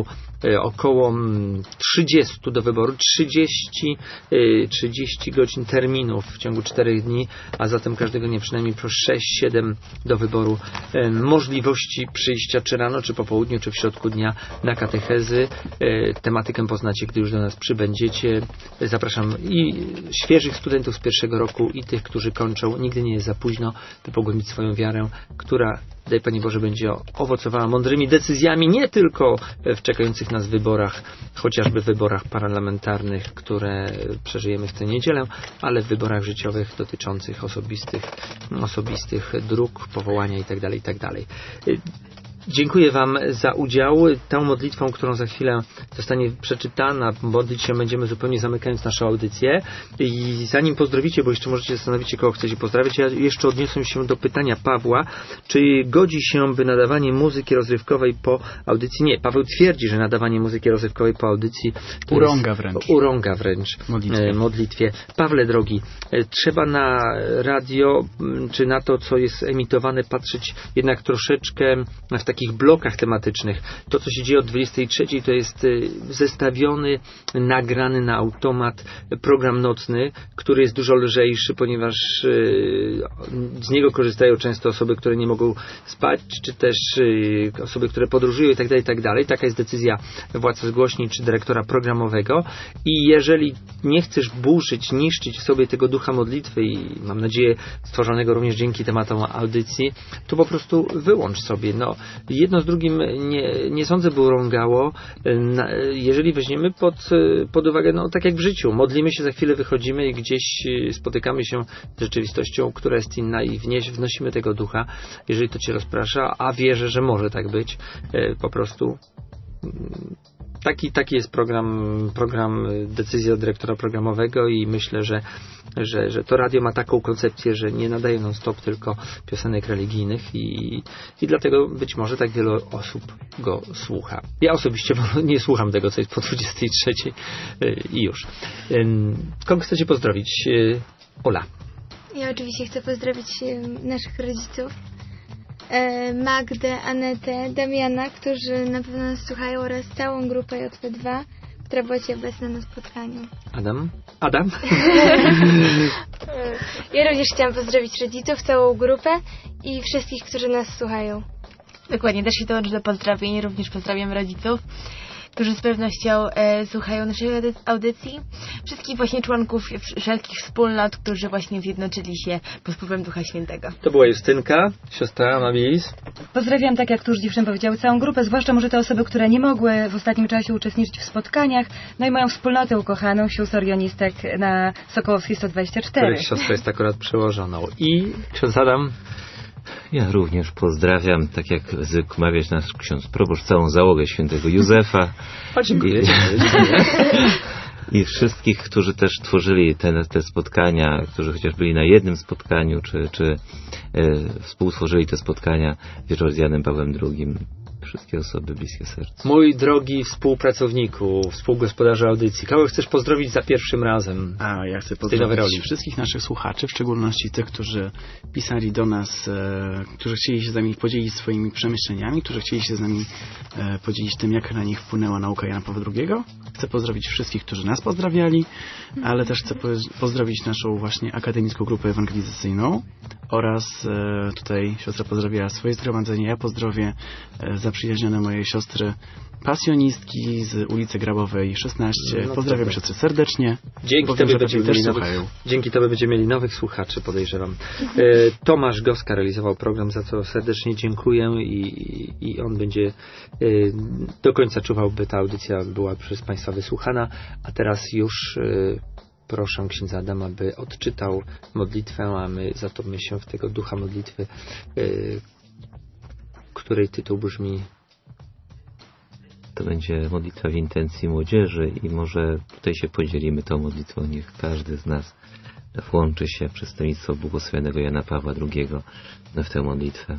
około trzydzieści do wyboru, trzydzieści, trzydzieści godzin terminów w ciągu czterech dni, a zatem każdego dnia przynajmniej po sześć siedem do wyboru możliwości przyjścia czy rano, czy po południu, czy w środku dnia na katechezy. Tematykę poznacie, gdy już do nas przybędziecie. Zapraszam i świeżych studentów z pierwszego roku, i tych, którzy kończą. Nigdy nie jest za późno, by pogłębić swoją wiarę, która, daj Panie Boże, będzie owocowała mądrymi decyzjami, nie tylko w czekających nas wyborach, chociażby wyborach parlamentarnych, które przeżyjemy w tę niedzielę, ale w wyborach życiowych dotyczących osobistych, osobistych dróg, powołania itd., itd. Dziękuję Wam za udział. Tą modlitwą, którą za chwilę zostanie przeczytana, modlić się będziemy zupełnie zamykając naszą audycję. I zanim pozdrowicie, bo jeszcze możecie zastanowić się, kogo chcecie pozdrawiać, ja jeszcze odniosę się do pytania Pawła, czy godzi się, by nadawanie muzyki rozrywkowej po audycji... Nie, Paweł twierdzi, że nadawanie muzyki rozrywkowej po audycji to urąga jest, wręcz. Urąga wręcz modlitwie. modlitwie. Pawle drogi, trzeba na radio, czy na to, co jest emitowane, patrzeć jednak troszeczkę w takich blokach tematycznych. To, co się dzieje od dwudziestej trzeciej, to jest zestawiony, nagrany na automat program nocny, który jest dużo lżejszy, ponieważ z niego korzystają często osoby, które nie mogą spać, czy też osoby, które podróżują i tak dalej, i tak dalej. Taka jest decyzja władz zgłośni czy dyrektora programowego. I jeżeli nie chcesz burzyć, niszczyć w sobie tego ducha modlitwy i mam nadzieję stworzonego również dzięki tematom audycji, to po prostu wyłącz sobie. No, jedno z drugim nie, nie sądzę, by urągało. Jeżeli weźmiemy pod, pod uwagę, no tak jak w życiu, modlimy się, za chwilę wychodzimy i gdzieś spotykamy się z rzeczywistością, która jest inna i wnieś, wnosimy tego ducha, jeżeli to Cię rozprasza, a wierzę, że może tak być, po prostu Taki, taki jest program, program decyzja dyrektora programowego i myślę, że, że, że to radio ma taką koncepcję, że nie nadaje non-stop tylko piosenek religijnych i, i dlatego być może tak wiele osób go słucha. Ja osobiście nie słucham tego, co jest po dwudziestej trzeciej i już. Kogo chcecie pozdrowić? Ola. Ja oczywiście chcę pozdrowić naszych rodziców. Magdę, Anetę, Damiana, którzy na pewno nas słuchają, oraz całą grupę J P dwa, która była Ci obecna na spotkaniu. Adam? Adam? Ja również chciałam pozdrowić rodziców, całą grupę i wszystkich, którzy nas słuchają. Dokładnie, też się dołączę do pozdrowień. Również pozdrawiam rodziców, którzy z pewnością e, słuchają naszej audycji. Wszystkich właśnie członków wszelkich wspólnot, którzy właśnie zjednoczyli się pod wpływem Ducha Świętego. To była Justynka, siostra Amabilis. Pozdrawiam, tak jak tu już dziewczyn powiedział, całą grupę, zwłaszcza może te osoby, które nie mogły w ostatnim czasie uczestniczyć w spotkaniach. No i moją wspólnotę ukochaną, sióstr orionistek na Sokołowskiej sto dwadzieścia cztery. Których siostra jest akurat przełożoną. I ksiądz Adam? Ja również pozdrawiam, tak jak zwykł mawiać nasz ksiądz proboszcz, całą załogę świętego Józefa. O, dziękuję. I, I wszystkich, którzy też tworzyli te, te spotkania, którzy chociaż byli na jednym spotkaniu, czy, czy e, współtworzyli te spotkania wieczór z Janem Pawłem drugim. Wszystkie osoby bliskie sercu. Mój drogi współpracowniku, współgospodarzu audycji, kogo chcesz pozdrowić za pierwszym razem? A ja chcę pozdrowić wszystkich naszych słuchaczy, w szczególności tych, którzy pisali do nas, e, którzy chcieli się z nami podzielić swoimi przemyśleniami, którzy chcieli się z nami e, podzielić tym, jak na nich wpłynęła nauka Jana Pawła drugiego. Chcę pozdrowić wszystkich, którzy nas pozdrawiali, ale też chcę pozdrowić naszą właśnie akademicką grupę ewangelizacyjną oraz e, tutaj siostra pozdrawiała swoje zgromadzenie. Ja pozdrowię e, zaprzyjaźnione mojej siostry pasjonistki z ulicy Grabowej szesnaście. No, Pozdrawiam siostry serdecznie. Dzięki Tobie, będziemy mieli nowych, dzięki Tobie będziemy mieli nowych słuchaczy, podejrzewam. E, Tomasz Goska realizował program, za co serdecznie dziękuję i, i on będzie e, do końca czuwał, by ta audycja była przez Państwa wysłuchana. A teraz już e, proszę księdza Adama, by odczytał modlitwę, a my zatopmy się w tego ducha modlitwy, e, której tytuł brzmi... To będzie modlitwa w intencji młodzieży i może tutaj się podzielimy tą modlitwą. Niech każdy z nas włączy się przez stronnictwo błogosławionego Jana Pawła drugiego w tę modlitwę.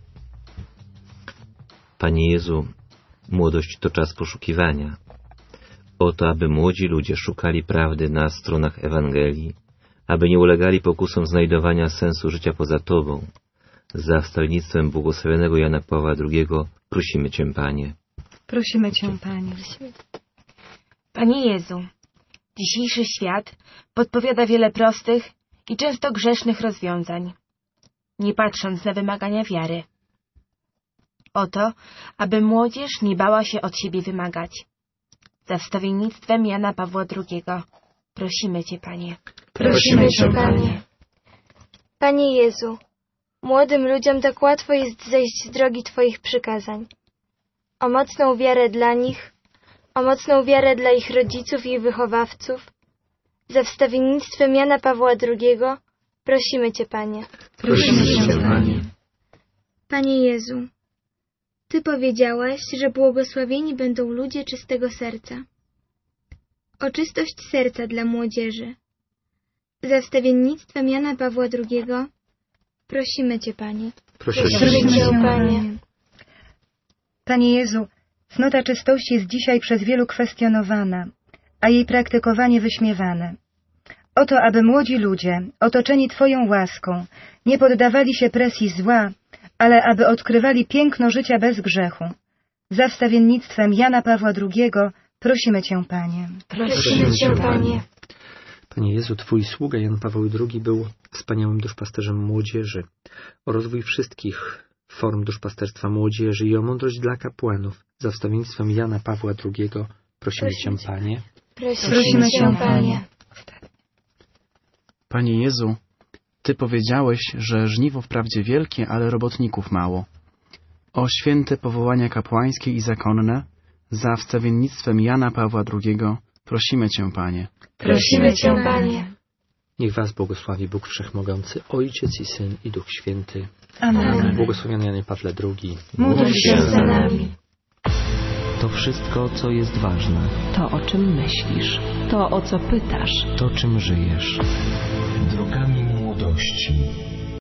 Panie Jezu, młodość to czas poszukiwania. Oto, aby młodzi ludzie szukali prawdy na stronach Ewangelii, aby nie ulegali pokusom znajdowania sensu życia poza Tobą. Za wstawiennictwem błogosławionego Jana Pawła drugiego prosimy Cię, Panie. Prosimy Cię, Panie. Panie Jezu, dzisiejszy świat podpowiada wiele prostych i często grzesznych rozwiązań, nie patrząc na wymagania wiary. O to, aby młodzież nie bała się od siebie wymagać. Za wstawiennictwem Jana Pawła drugiego prosimy Cię, Panie. Prosimy Cię, Panie. Panie Jezu, młodym ludziom tak łatwo jest zejść z drogi Twoich przykazań. O mocną wiarę dla nich, o mocną wiarę dla ich rodziców i wychowawców. Za wstawiennictwem Jana Pawła drugiego prosimy Cię, Panie. Prosimy Cię, Panie. Panie Jezu, Ty powiedziałeś, że błogosławieni będą ludzie czystego serca. O czystość serca dla młodzieży. Za wstawiennictwem Jana Pawła drugiego prosimy Cię, Panie. Prosimy Cię, Panie. Panie Jezu, cnota czystości jest dzisiaj przez wielu kwestionowana, a jej praktykowanie wyśmiewane. Oto, aby młodzi ludzie, otoczeni Twoją łaską, nie poddawali się presji zła, ale aby odkrywali piękno życia bez grzechu. Za wstawiennictwem Jana Pawła drugiego prosimy Cię, Panie. Prosimy Cię, Panie. Panie Jezu, Twój sługa Jan Paweł drugi był wspaniałym duszpasterzem młodzieży. O rozwój wszystkich form duszpasterstwa młodzieży i o mądrość dla kapłanów. Za wstawiennictwem Jana Pawła drugiego prosimy Cię, Panie. Prosimy Cię, Panie. Panie Jezu, Ty powiedziałeś, że żniwo wprawdzie wielkie, ale robotników mało. O święte powołania kapłańskie i zakonne, za wstawiennictwem Jana Pawła drugiego prosimy Cię, Panie. Prosimy Cię, Panie. Niech Was błogosławi Bóg Wszechmogący, Ojciec i Syn i Duch Święty. Amen. Błogosławiony Janie Pawle drugi. Módl się za nami. To wszystko, co jest ważne. To, o czym myślisz. To, o co pytasz. To, czym żyjesz. Drogami młodości.